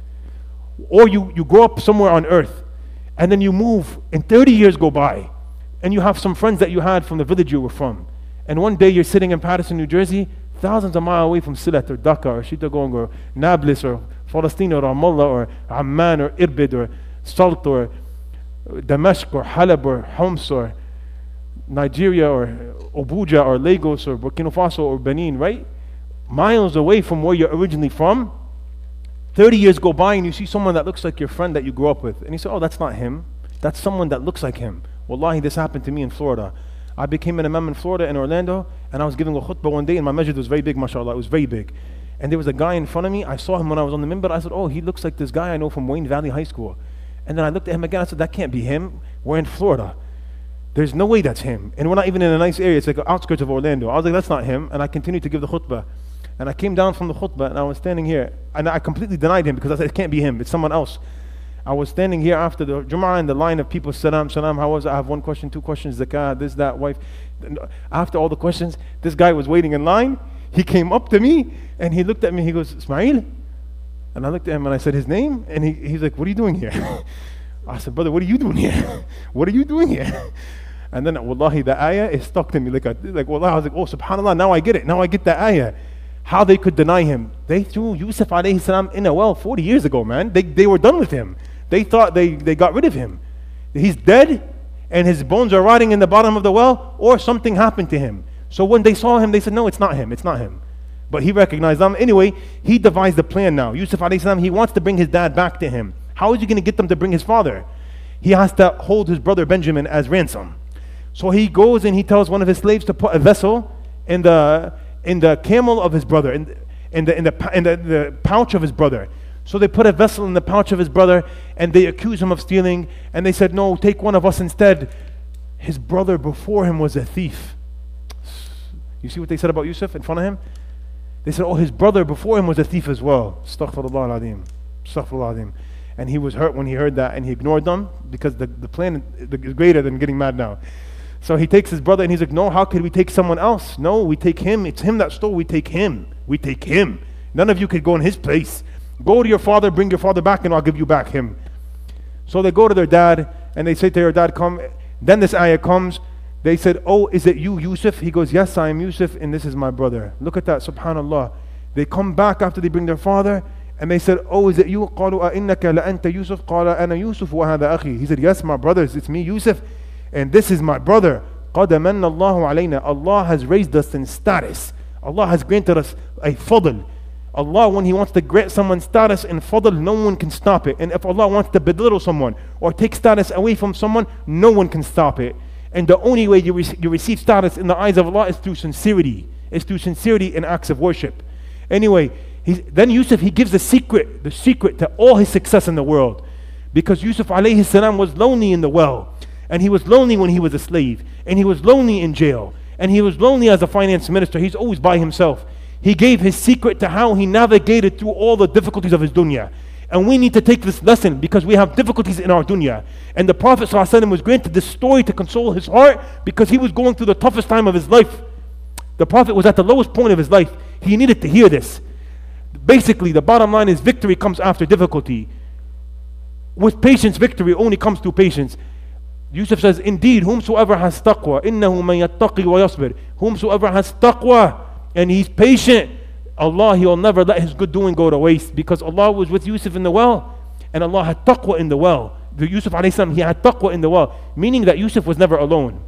Or you, you grow up somewhere on earth and then you move and thirty years go by and you have some friends that you had from the village you were from. And one day you're sitting in Patterson, New Jersey, thousands of miles away from Silat or Dhaka or Chittagong or Nablus or Palestine or Ramallah or Amman or Irbid or Salt or Damascus or Halab or Homs or Nigeria or Abuja or Lagos or Burkina Faso or Benin, right? Miles away from where you're originally from. thirty years go by and you see someone that looks like your friend that you grew up with. And you say, oh, that's not him. That's someone that looks like him. Wallahi, this happened to me in Florida. I became an imam in Florida, in Orlando, and I was giving a khutbah one day and my masjid was very big, mashallah. It was very big. And there was a guy in front of me. I saw him when I was on the minbar. I said, oh, he looks like this guy I know from Wayne Valley High School. And then I looked at him again. I said, that can't be him. We're in Florida. There's no way that's him. And we're not even in a nice area. It's like the outskirts of Orlando. I was like, that's not him. And I continued to give the khutbah. And I came down from the khutbah and I was standing here. And I completely denied him because I said, it can't be him. It's someone else. I was standing here after the Jum'ah and the line of people, salam, salam, how was it? I have one question, two questions, zakah, this, that, wife. After all the questions, this guy was waiting in line. He came up to me and he looked at me. He goes, Ismail? And I looked at him and I said his name. And he, he's like, what are you doing here? I said, brother, what are you doing here? What are you doing here? And then, wallahi, the ayah is stuck to me. Like, a, like wallahi, I was like, oh, subhanAllah, now I get it. Now I get the ayah. How they could deny him. They threw Yusuf alayhi salam in a well forty years ago, man. They, they were done with him. They thought they, they got rid of him. He's dead and his bones are rotting in the bottom of the well, or something happened to him. So when they saw him, they said, no, it's not him. It's not him. But he recognized them. Anyway, he devised a plan now. Yusuf alayhi salam, he wants to bring his dad back to him. How is he going to get them to bring his father? He has to hold his brother Benjamin as ransom. So he goes and he tells one of his slaves to put a vessel in the in the camel of his brother, in, in the in the in the, the pouch of his brother. So they put a vessel in the pouch of his brother, and they accuse him of stealing. And they said, "No, take one of us instead." His brother before him was a thief. You see what they said about Yusuf in front of him? They said, "Oh, his brother before him was a thief as well." Astaghfirullah al-Azim. Astaghfirullah al-Azim. And he was hurt when he heard that, and he ignored them because the, the plan is greater than getting mad now. So he takes his brother and he's like, "No, how could we take someone else? No, we take him. It's him that stole. We take him. We take him. None of you could go in his place. Go to your father, bring your father back, and I'll give you back him." So they go to their dad and they say to their dad, "Come." Then this ayah comes. They said, "Oh, is it you, Yusuf?" He goes, "Yes, I am Yusuf, and this is my brother." Look at that, subhanallah. They come back after they bring their father, and they said, "Oh, is it you?" قالوا أئنك لأنت يوسف قال أنا يوسف وهذا أخي. He said, "Yes, my brothers, it's me, Yusuf, and this is my brother." قد من الله علينا. Allah has raised us in status. Allah has granted us a fadl. Allah, when He wants to grant someone status and fadl, no one can stop it. And if Allah wants to belittle someone or take status away from someone, no one can stop it. And the only way you, re- you receive status in the eyes of Allah is through sincerity. It's through sincerity in acts of worship. Anyway, he's, then Yusuf, he gives the secret, the secret to all his success in the world. Because Yusuf alayhi salam was lonely in the well. And he was lonely when he was a slave. And he was lonely in jail. And he was lonely as a finance minister. He's always by himself. He gave his secret to how he navigated through all the difficulties of his dunya. And we need to take this lesson because we have difficulties in our dunya. And the Prophet ﷺ was granted this story to console his heart because he was going through the toughest time of his life. The Prophet was at the lowest point of his life. He needed to hear this. Basically, the bottom line is victory comes after difficulty. With patience, victory only comes through patience. Yusuf says, "Indeed, whomsoever has taqwa, innahu man yattaqi wa yasbir." Whomsoever has taqwa and he's patient, Allah, He'll never let his good doing go to waste, because Allah was with Yusuf in the well, and Allah had taqwa in the well. The Yusuf alayhi salam, he had taqwa in the well, meaning that Yusuf was never alone.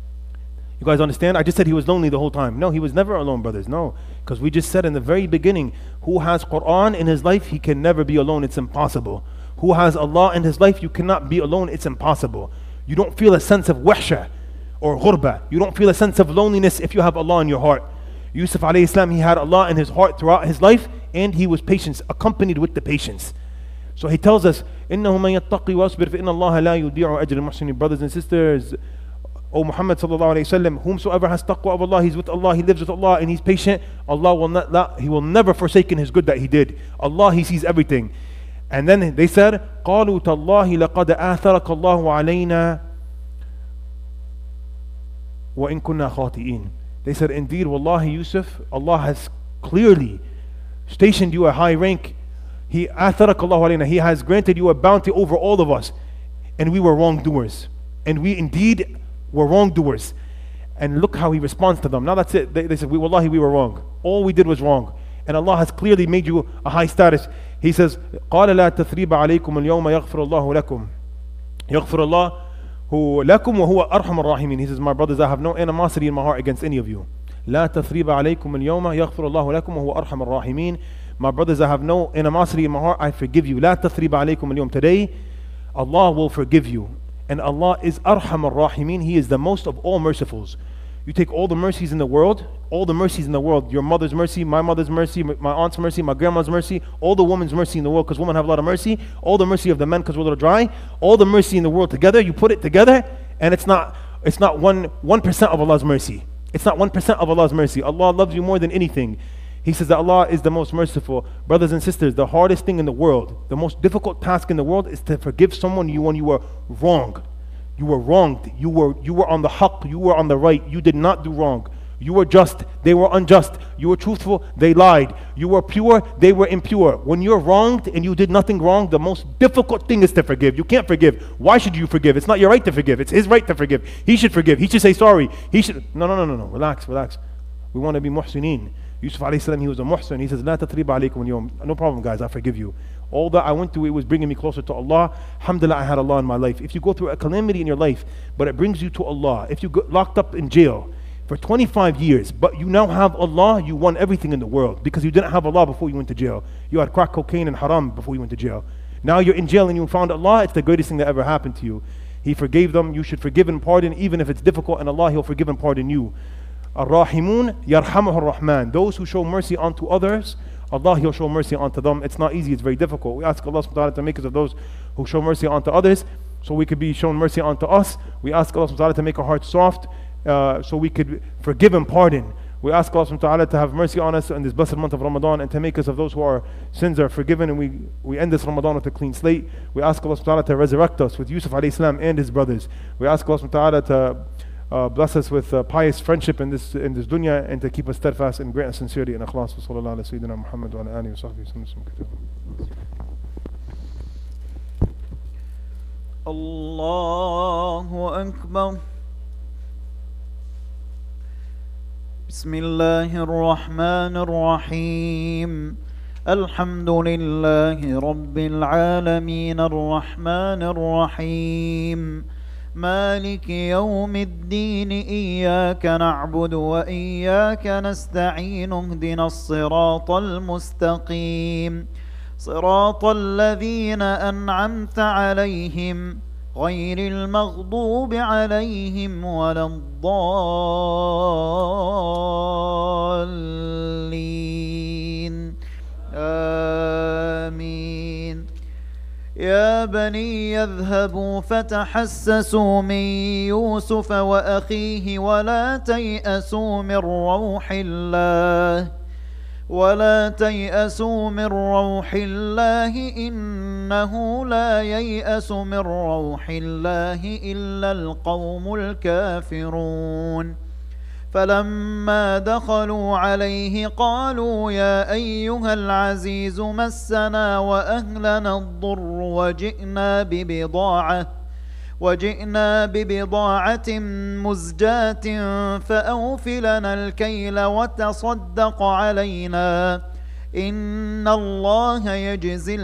You guys understand? I just said he was lonely the whole time. No, he was never alone, brothers. No, because we just said in the very beginning, who has Quran in his life, he can never be alone. It's impossible. Who has Allah in his life, you cannot be alone. It's impossible. You don't feel a sense of wahsha or ghurba. You don't feel a sense of loneliness if you have Allah in your heart. Yusuf alayhi salam, he had Allah in his heart throughout his life, and he was patient, accompanied with the patience. So he tells us, إِنَّهُ مَن يَتَّقِي وَيَصْبِرْ فَإِنَّ اللَّهَ لَا يُضِيعُ أَجْرَ الْمُحْسِنِينَ. Brothers and sisters, O Muhammad sallallahu alayhi wa sallam, whomsoever has taqwa of Allah, he's with Allah, he lives with Allah, and he's patient, Allah will not, He will never forsaken his good that he did. Allah, He sees everything. And then they said, قَالُوا تَاللَّهِ لَقَدْ آثَرَكَ اللَّهُ عَلَيْنَا وَإِن كُنَّا خَاطِئِينَ. They said, "Indeed, wallahi, Yusuf, Allah has clearly stationed you a high rank. He atharak Allahu alayna. He has granted you a bounty over all of us, and we were wrongdoers. And we indeed were wrongdoers." And look how he responds to them. Now that's it. They, they said, we, "Wallahi, we were wrong. All we did was wrong. And Allah has clearly made you a high status." He says, قَالَ لَا تَثْرِيبَ عَلَيْكُمُ الْيَوْمَ يَغْفِرُ اللَّهُ لَكُمْ يَغْفِرُ اللَّهُ لَكُمْ وَهُوَ أَرْحَمُ الرَّاحِمِينَ. He says, "My brothers, I have no animosity in my heart against any of you. لَا تَثْرِيبَ عَلَيْكُمُ الْيَوْمَ يَغْفِرُ اللَّهُ لَكُمْ وَهُوَ أَرْحَمُ الرَّاحِمِينَ." My brothers, I have no animosity in my heart. I forgive you. لَا تَثْرِيبَ عَلَيْكُمُ الْيَوْمَ. Today, Allah will forgive you. And Allah is أَرْحَمُ الرَّاحِمِينَ. He is the most of all mercifuls. You take all the mercies in the world, all the mercies in the world, your mother's mercy, my mother's mercy, my aunt's mercy, my grandma's mercy, all the woman's mercy in the world, because women have a lot of mercy, all the mercy of the men because we're a little dry, all the mercy in the world together, you put it together, and it's not it's not one one percent of Allah's mercy. It's not one percent of Allah's mercy. Allah loves you more than anything. He says that Allah is the most merciful. Brothers and sisters, the hardest thing in the world, the most difficult task in the world is to forgive someone you when you were wrong. You were wronged. You were you were on the haqq. You were on the right. You did not do wrong. You were just. They were unjust. You were truthful. They lied. You were pure. They were impure. When you're wronged and you did nothing wrong, the most difficult thing is to forgive. You can't forgive. Why should you forgive? It's not your right to forgive. It's his right to forgive. He should forgive. He should say sorry. He should. No, no, no, no, no. Relax, relax. We want to be muhsineen. Yusuf alayhi salam, he was a muhsin. He says, "La tatriba alaykum al-yawm." No problem, guys. I forgive you. All that I went through, it was bringing me closer to Allah. Alhamdulillah, I had Allah in my life. If you go through a calamity in your life, but it brings you to Allah, if you got locked up in jail for twenty-five years, but you now have Allah, you won everything in the world, because you didn't have Allah before you went to jail. You had crack cocaine and haram before you went to jail. Now you're in jail and you found Allah, it's the greatest thing that ever happened to you. He forgave them, you should forgive and pardon, even if it's difficult, and Allah, He'll forgive and pardon you. Ar-Rahimun yarhamuhu ar-Rahman. Those who show mercy unto others, Allah, He'll show mercy unto them. It's not easy, it's very difficult. We ask Allah subhanahu wa ta'ala to make us of those who show mercy unto others, so we could be shown mercy unto us. We ask Allah subhanahu wa ta'ala to make our hearts soft, uh, so we could forgive and pardon. We ask Allah subhanahu wa ta'ala to have mercy on us in this blessed month of Ramadan, and to make us of those who our sins are forgiven, and we, we end this Ramadan with a clean slate. We ask Allah subhanahu wa ta'ala to resurrect us with Yusuf alayhi salam and his brothers. We ask Allah subhanahu wa ta'ala to uh, bless us with uh, pious friendship in this in this dunya, and to keep us steadfast in great sincerity and ikhlas. Sallallahu ala Sayyidina Muhammad wa ala alihi wa sahbihi wa sallam. Allahu Akbar. بسم الله الرحمن الرحيم الحمد لله رب العالمين الرحمن الرحيم مالك يوم الدين إياك نعبد وإياك نستعين اهدنا الصراط المستقيم صراط الذين أنعمت عليهم غير المغضوب عليهم ولا الضالين آمين. يا بني يذهبوا فتحسسوا من يوسف وأخيه ولا تيأسوا من روح الله ولا تيأسوا من روح الله إنه لا ييأس من روح الله إلا القوم الكافرون. فلما دخلوا عليه قالوا يا أيها العزيز مسنا وأهلنا الضر وجئنا ببضاعة وجئنا ببضاعة مزجاة فأوف لنا الكيل وتصدق علينا إن الله يجزي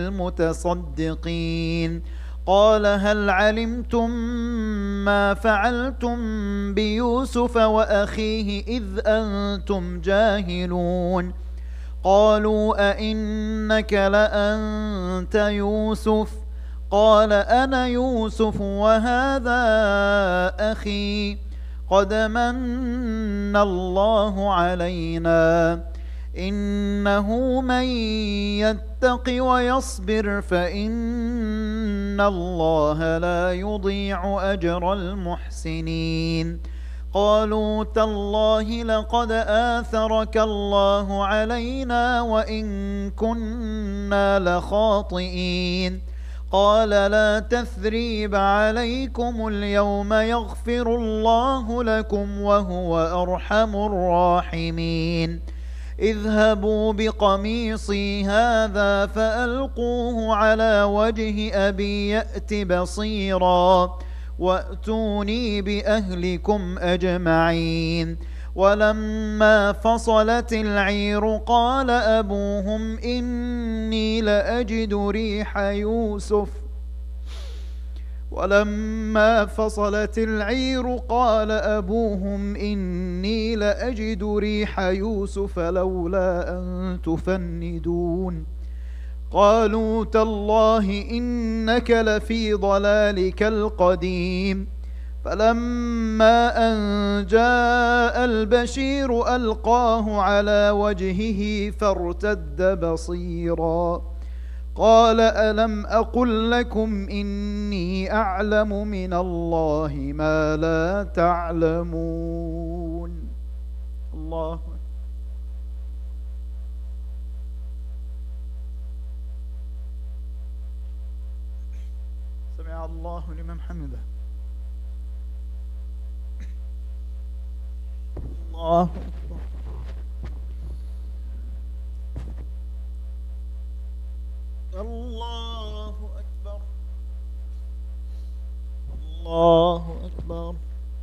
المتصدقين. قال هل علمتم ما فعلتم بيوسف وأخيه إذ أنتم جاهلون؟ قالوا أئنك لأنت يوسف؟ قال أنا يوسف وهذا أخي قد من الله علينا إنه من يتق ويصبر فإن الله لا يضيع أجر المحسنين. قالوا تالله لقد آثرك الله علينا وإن كنا لخاطئين. قال لا تثريب عليكم اليوم يغفر الله لكم وهو أرحم الراحمين. اذهبوا بقميصي هذا فألقوه على وجه أبي يأت بصيرا وأتوني بأهلكم أجمعين. ولما فصلت العير قال أبوهم إني لأجد ريح يوسف ولما فصلت العير قال أبوهم إني لأجد ريح يوسف لولا أن تفندون. قالوا تالله إنك لفي ضلالك القديم. فلما أن جاء البشير ألقاه على وجهه فارتد بصيرا قال ألم أقل لكم إني أعلم من الله ما لا تعلمون. الله سمع الله لمن حمده. الله الله أكبر الله أكبر.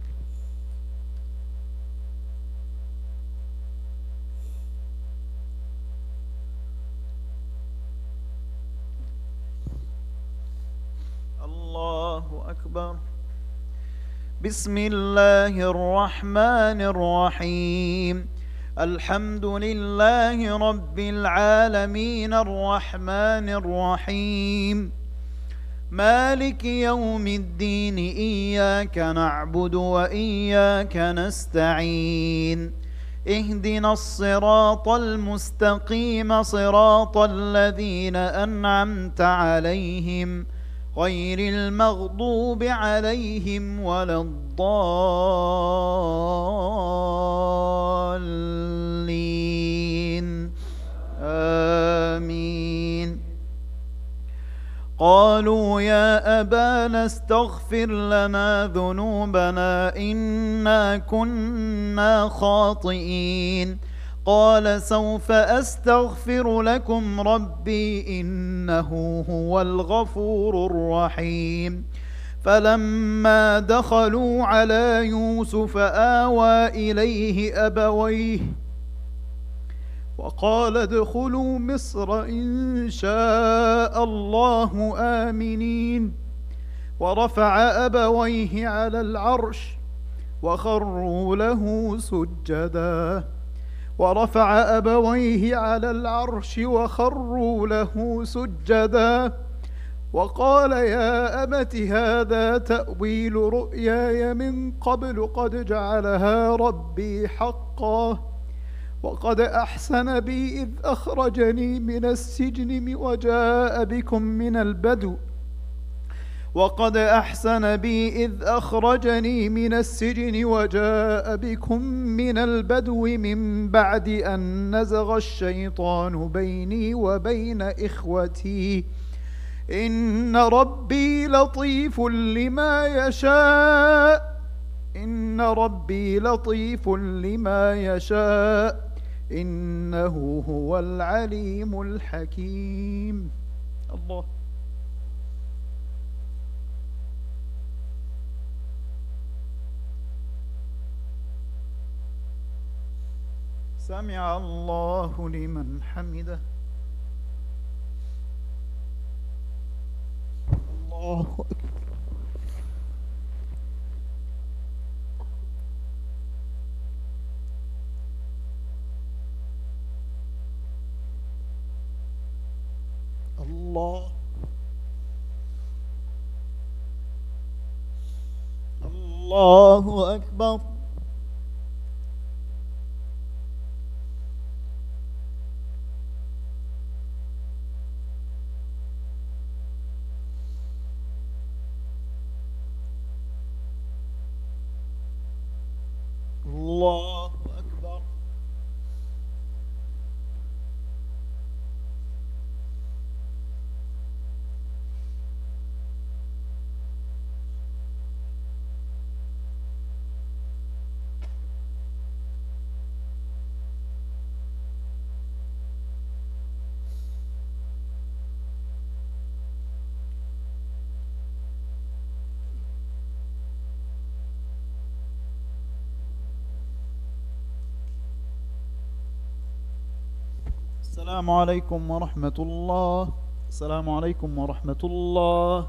الله أكبر. بسم الله الرحمن الرحيم الحمد لله رب العالمين الرحمن الرحيم مالك يوم الدين إياك نعبد وإياك نستعين اهدنا الصراط المستقيم صراط الذين أنعمت عليهم غير المغضوب عليهم ولا الضالين آمين. قالوا يا أبانا استغفر لنا ذنوبنا إنا كنا خاطئين قال سوف أستغفر لكم ربي إنه هو الغفور الرحيم. فلما دخلوا على يوسف آوى إليه أبويه وقال ادخلوا مصر إن شاء الله آمنين ورفع أبويه على العرش وخروا له سجدا ورفع أبويه على العرش وخروا له سجدا وقال يا أبت هذا تأويل رؤياي من قبل قد جعلها ربي حقا وقد أحسن بي إذ أخرجني من السجن وجاء بكم من البدو وقد أحسن بي إذ أخرجني من السجن وجاء بكم من البدو من بعد أن نزغ الشيطان بيني وبين إخوتي إن ربي لطيف لما يشاء إن ربي لطيف لما يشاء إنه هو العليم الحكيم. الله. سمع الله لمن حمده. الله أكبر. الله الله أكبر. الله أكبر. السلام عليكم ورحمة الله. السلام عليكم ورحمة الله.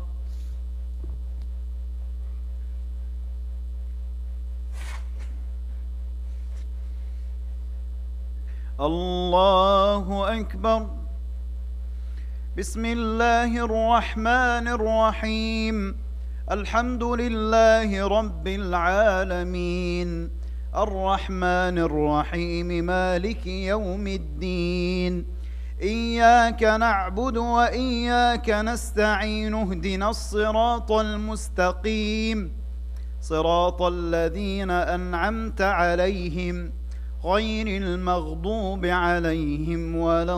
الله أكبر. بسم الله الرحمن الرحيم. الحمد لله رب العالمين الرحمن الرحيم مالك يوم الدين إياك نعبد وإياك نستعين اهدنا الصراط المستقيم صراط الذين أنعمت عليهم غير المغضوب عليهم ولا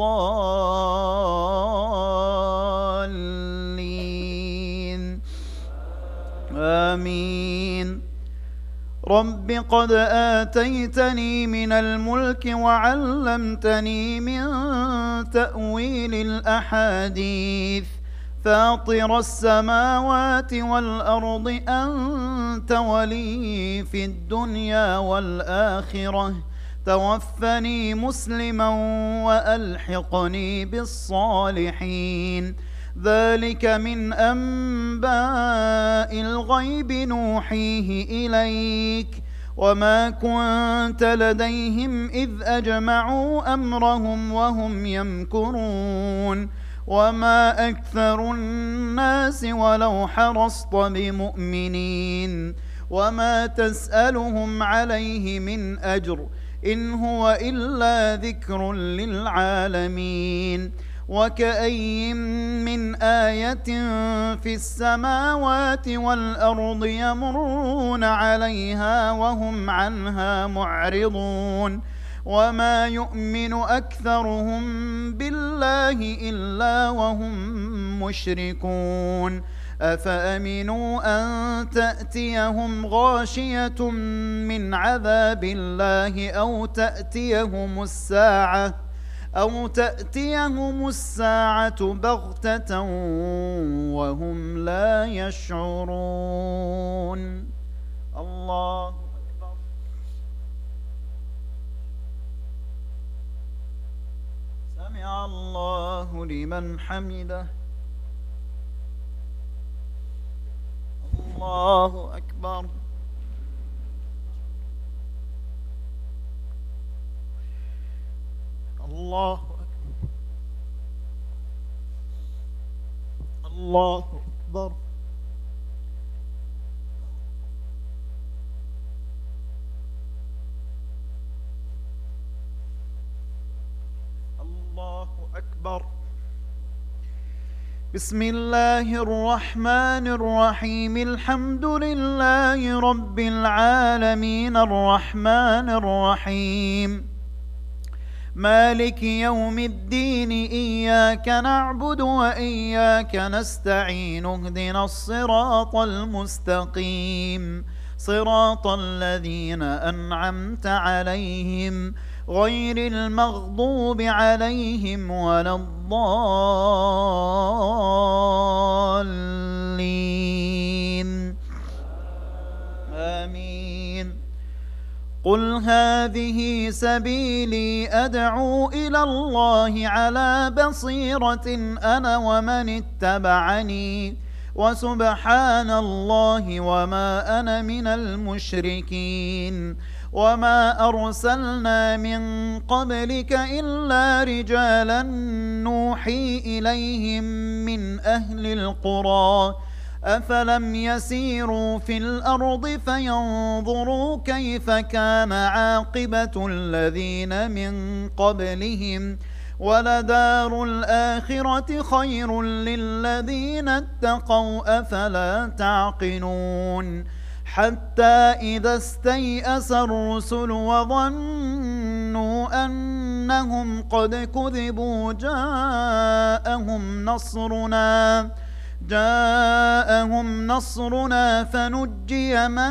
الضالين آمين. رب قد آتيتني من الملك وعلمتني من تأويل الأحاديث فاطر السماوات والأرض أنت ولي في الدنيا والآخرة توفني مسلما وألحقني بالصالحين ذلك من أنباء الغيب نوحيه إليك وما كنت لديهم إذ أجمعوا أمرهم وهم يمكرون وما أكثر الناس ولو حرصت بمؤمنين وما تسألهم عليه من أجر إن هو إلا ذكر للعالمين وكأي من آية في السماوات والأرض يمرون عليها وهم عنها معرضون وما يؤمن أكثرهم بالله إلا وهم مشركون أفأمنوا أن تأتيهم غاشية من عذاب الله أو تأتيهم الساعة أو تأتيهم الساعة بغتة وهم لا يشعرون. الله أكبر. سمع الله لمن حمده. الله أكبر. الله أكبر. الله أكبر. الله أكبر. بسم الله الرحمن الرحيم الحمد لله رب العالمين الرحمن الرحيم مالك يوم الدين إياك نعبد وإياك نستعين اهدنا الصراط المستقيم صراط الذين أنعمت عليهم غير المغضوب عليهم ولا الضالين آمين. قل هذه سبيلي أدعو إلى الله على بصيرة أنا ومن اتبعني وسبحان الله وما أنا من المشركين وما أرسلنا من قبلك إلا رجالا نوحي إليهم من أهل القرى أفلم يسيروا في الأرض فينظروا كيف كان عاقبة الذين من قبلهم ولدار الآخرة خير للذين اتقوا أفلا تعقلون حتى إذا استيأس الرسل وظنوا أنهم قد كذبوا جاءهم نصرنا جاءهم نصرنا فنجي من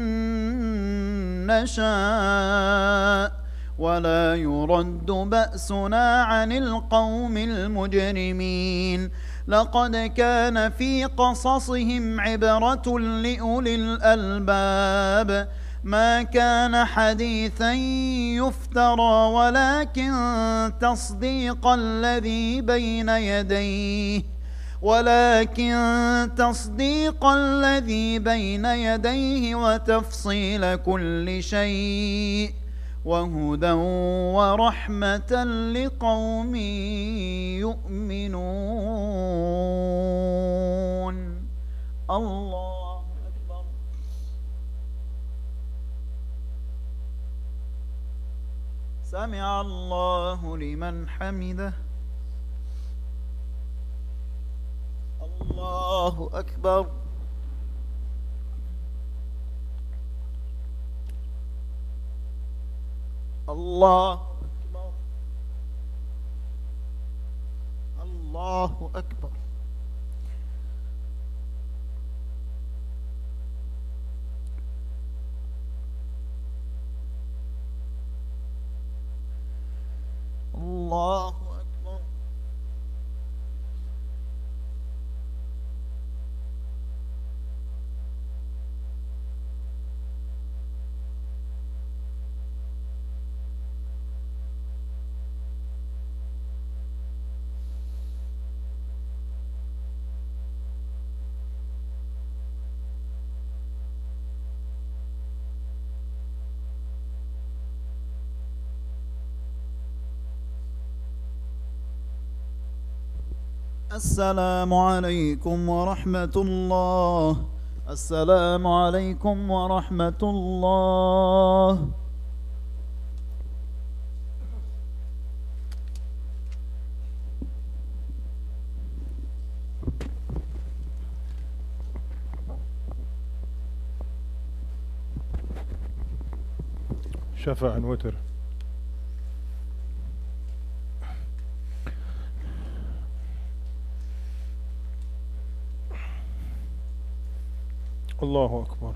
نشاء ولا يرد بأسنا عن القوم المجرمين لقد كان في قصصهم عبرة لأولي الألباب ما كان حديثا يفترى ولكن تصديق الذي بين يديه ولكن تصديق الذي بين يديه وتفصيل كل شيء وهدى ورحمة لقوم يؤمنون. الله أكبر. سمع الله لمن حمده. الله أكبر. الله أكبر. الله أكبر. الله أكبر. السلام عليكم ورحمة الله. السلام عليكم ورحمة الله. شفع وتر. الله أكبر.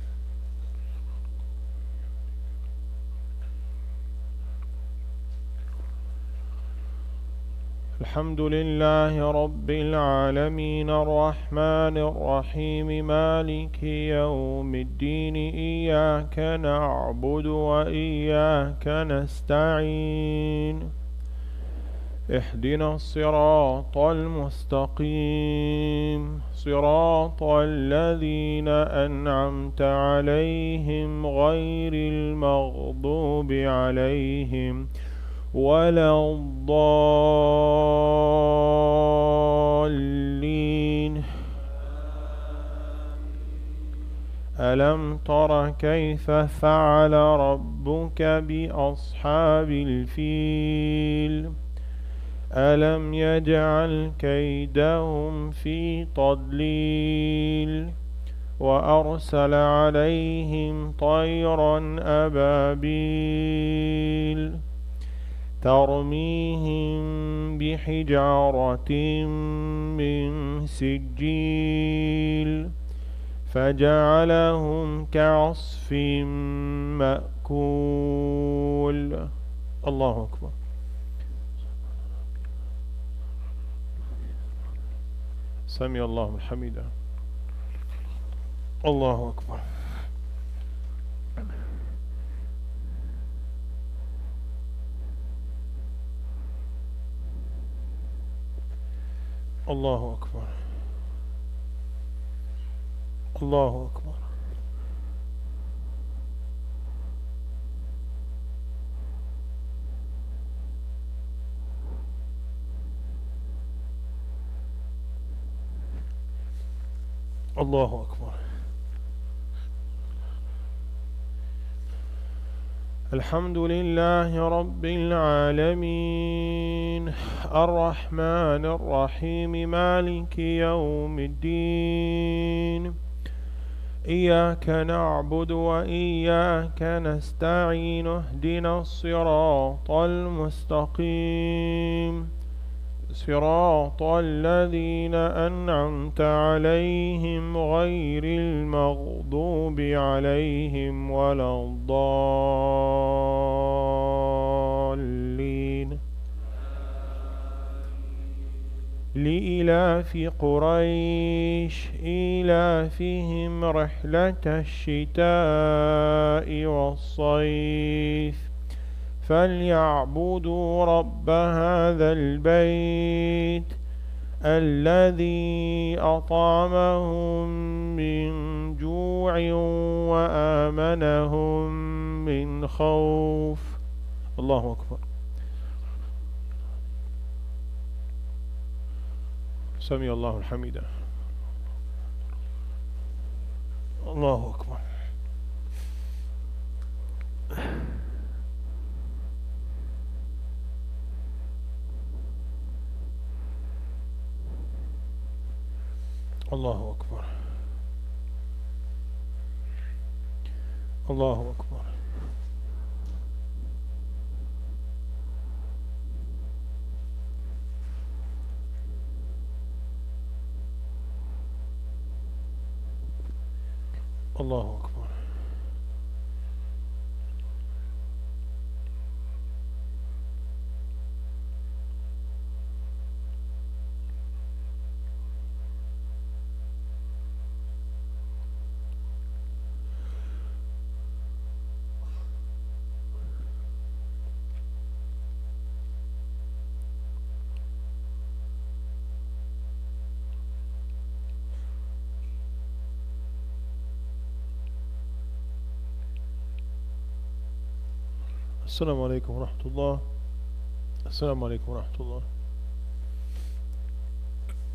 الحمد لله رب العالمين الرحمن الرحيم مالك يوم الدين إياك نعبد وإياك نستعين اهدنا الصراط المستقيم صراط الذين أنعمت عليهم غير المغضوب عليهم ولا الضالين. ألم تر كيف فعل ربك بأصحاب الفيل ألم يجعل كيدهم في تضليل وأرسل عليهم طيرا أبابيل ترميهم بحجارة من سجيل فجعلهم كعصف مأكول. الله أكبر. سمع الله من حميده. الله أكبر. الله أكبر. الله أكبر. الله أكبر. الحمد لله رب العالمين الرحمن الرحيم مالك يوم الدين إياك نعبد وإياك نستعين اهدنا الصراط المستقيم صراط الذين أنعمت عليهم غير المغضوب عليهم ولا الضالين. لإلاف قريش إيلافهم رحلة الشتاء والصيف فليعبدوا رب هذا البيت الذي أطعمهم من جوع وآمنهم من خوف. الله أكبر. سمع الله الحميد. الله أكبر. الله أكبر. الله أكبر. الله أكبر. السلام عليكم ورحمة الله. السلام عليكم ورحمة الله.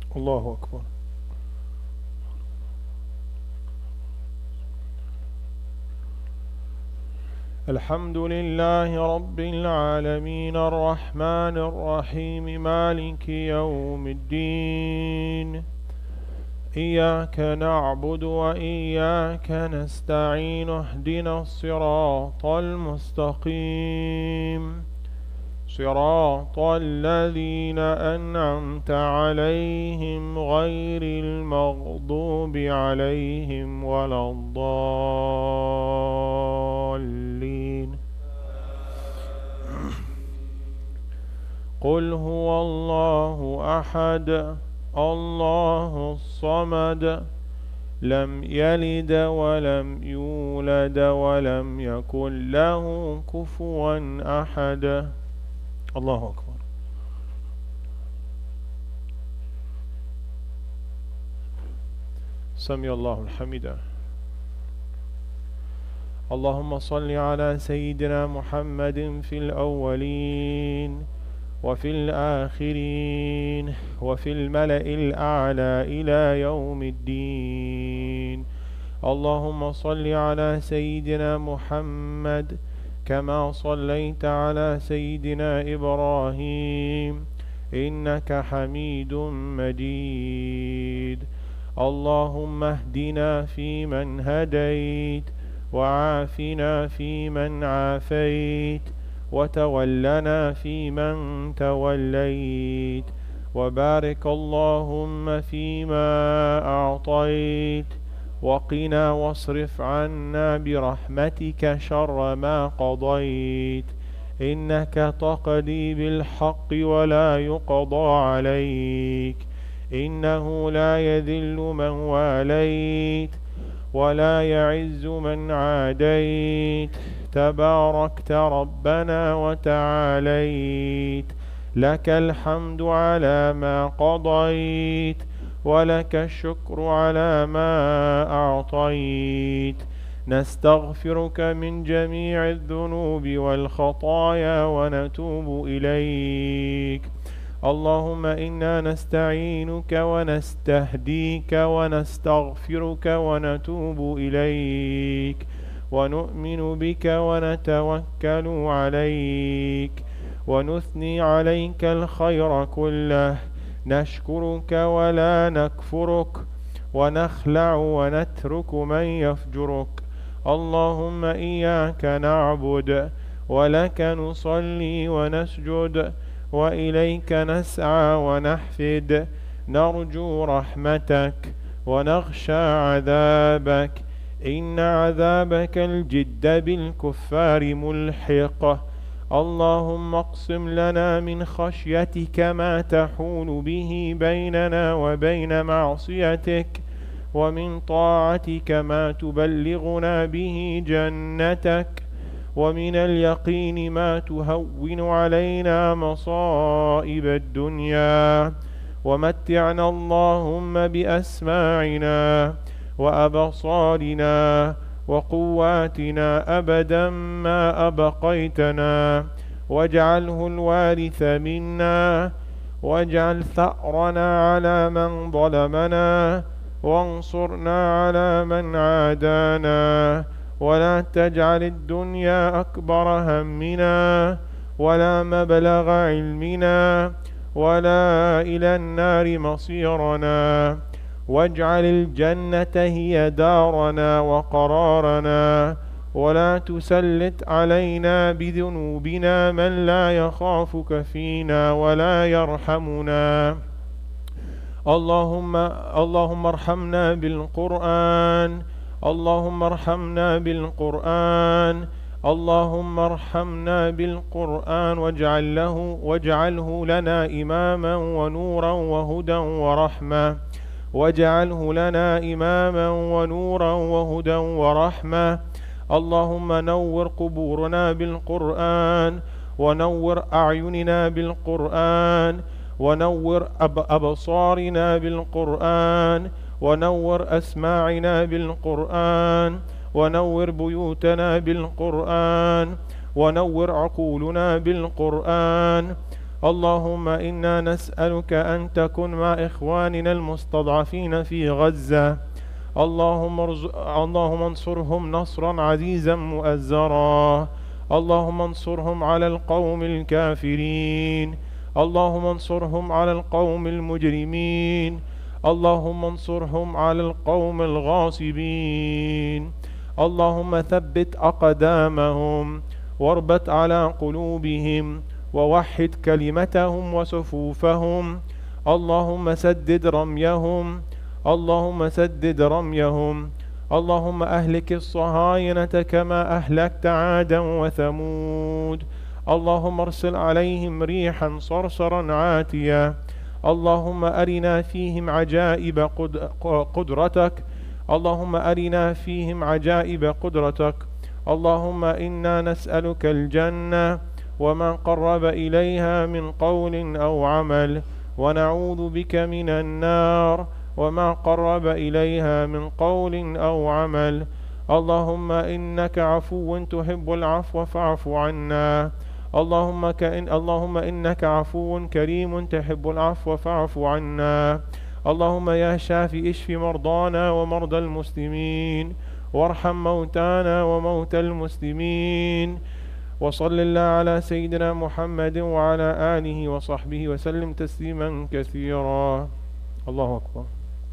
الله أكبر. الحمد لله رب العالمين الرحمن الرحيم مالك يوم الدين. إياك نعبد وإياك نستعين اهدنا الصراط المستقيم صراط الذين أنعمت عليهم غير المغضوب عليهم ولا الضالين. قل هو الله أحد الله الصمد لم يلد ولم يولد ولم يكن له كفوا أحد. الله أكبر. سمع الله الحمد. اللهم صل على سيدنا محمد في الأولين وفي الآخرين وفي الملأ الأعلى إلى يوم الدين. اللهم صل على سيدنا محمد كما صليت على سيدنا إبراهيم إنك حميد مجيد. اللهم اهدنا فيمن هديت وعافنا فيمن عافيت وتولنا فيمن توليت وبارك اللهم فيما أعطيت وقنا واصرف عنا برحمتك شر ما قضيت إنك تقضي بالحق ولا يقضى عليك إنه لا يذل من واليت ولا يعز من عاديت تباركت ربنا وتعاليت. لك الحمد على ما قضيت ولك الشكر على ما أعطيت. نستغفرك من جميع الذنوب والخطايا ونتوب إليك. اللهم إنا نستعينك ونستهديك ونستغفرك ونتوب إليك ونؤمن بك ونتوكل عليك ونثني عليك الخير كله. نشكرك ولا نكفرك ونخلع ونترك من يفجرك. اللهم إياك نعبد ولك نصلي ونسجد وإليك نسعى ونحفد. نرجو رحمتك ونخشى عذابك إن عذابك الجد بالكفار ملحق. اللهم اقسم لنا من خشيتك ما تحول به بيننا وبين معصيتك ومن طاعتك ما تبلغنا به جنتك ومن اليقين ما تهون علينا مصائب الدنيا. ومتعنا اللهم بأسماعنا وأبصارنا وقواتنا أبدا ما أبقيتنا واجعله الوارث منا واجعل ثأرنا على من ظلمنا وانصرنا على من عادانا ولا تجعل الدنيا أكبر همنا ولا مبلغ علمنا ولا إلى النار مصيرنا واجعل الجنة هي دارنا وقرارنا ولا تسلط علينا بذنوبنا من لا يخافك فينا ولا يرحمنا. اللهم اللهم ارحمنا بالقرآن اللهم ارحمنا بالقرآن اللهم ارحمنا بالقرآن واجعل له واجعله لنا إماما ونورا وهدى ورحمة واجعله لنا إماما ونورا وهدى ورحمة. اللهم نور قبورنا بالقرآن ونور أعيننا بالقرآن ونور أب أبصارنا بالقرآن ونور أسماعنا بالقرآن ونور بيوتنا بالقرآن ونور عقولنا بالقرآن. اللهم إنا نسألك أن تكن مع إخواننا المستضعفين في غزة. اللهم, اللهم انصرهم نصرا عزيزا مؤزرا. اللهم انصرهم على القوم الكافرين. اللهم انصرهم على القوم المجرمين. اللهم انصرهم على القوم الغاصبين. اللهم ثبت أقدامهم واربط على قلوبهم ووحد كلمتهم وصفوفهم. اللهم سدد رميهم. اللهم سدد رميهم. اللهم أهلك الصهاينة كما أهلكت عادا وثمود. اللهم ارسل عليهم ريحا صرصرا عاتية. اللهم أرنا فيهم عجائب قدرتك. اللهم أرنا فيهم عجائب قدرتك. اللهم إنا نسألك الجنة وما قرب إليها من قول أو عمل، ونعوذ بك من النار وما قرب إليها من قول أو عمل. اللهم إنك عفو تحب العفو فاعف عنا. اللهم كإن اللهم إنك عفو كريم تحب العفو فاعف عنا. اللهم يا شافي اشف مرضانا ومرضى المسلمين، وارحم موتانا وموتى المسلمين. وصل الله على سيدنا محمد وعلى آله وصحبه وسلم تسليما كثيرا. الله أكبر.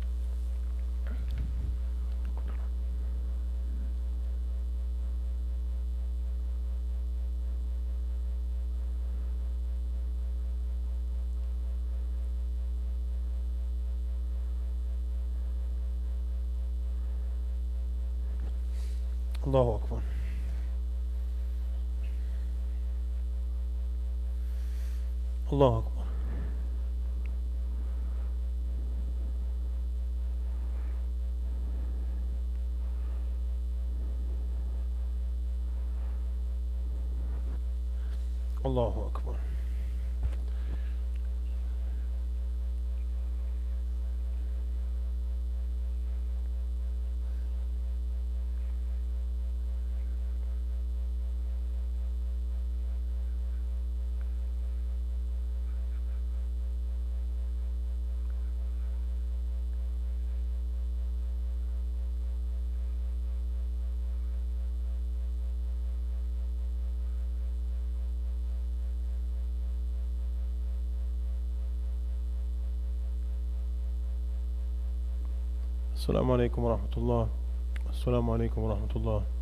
الله أكبر. الله أكبر. الله أكبر. السلام عليكم ورحمة الله. السلام عليكم ورحمة الله.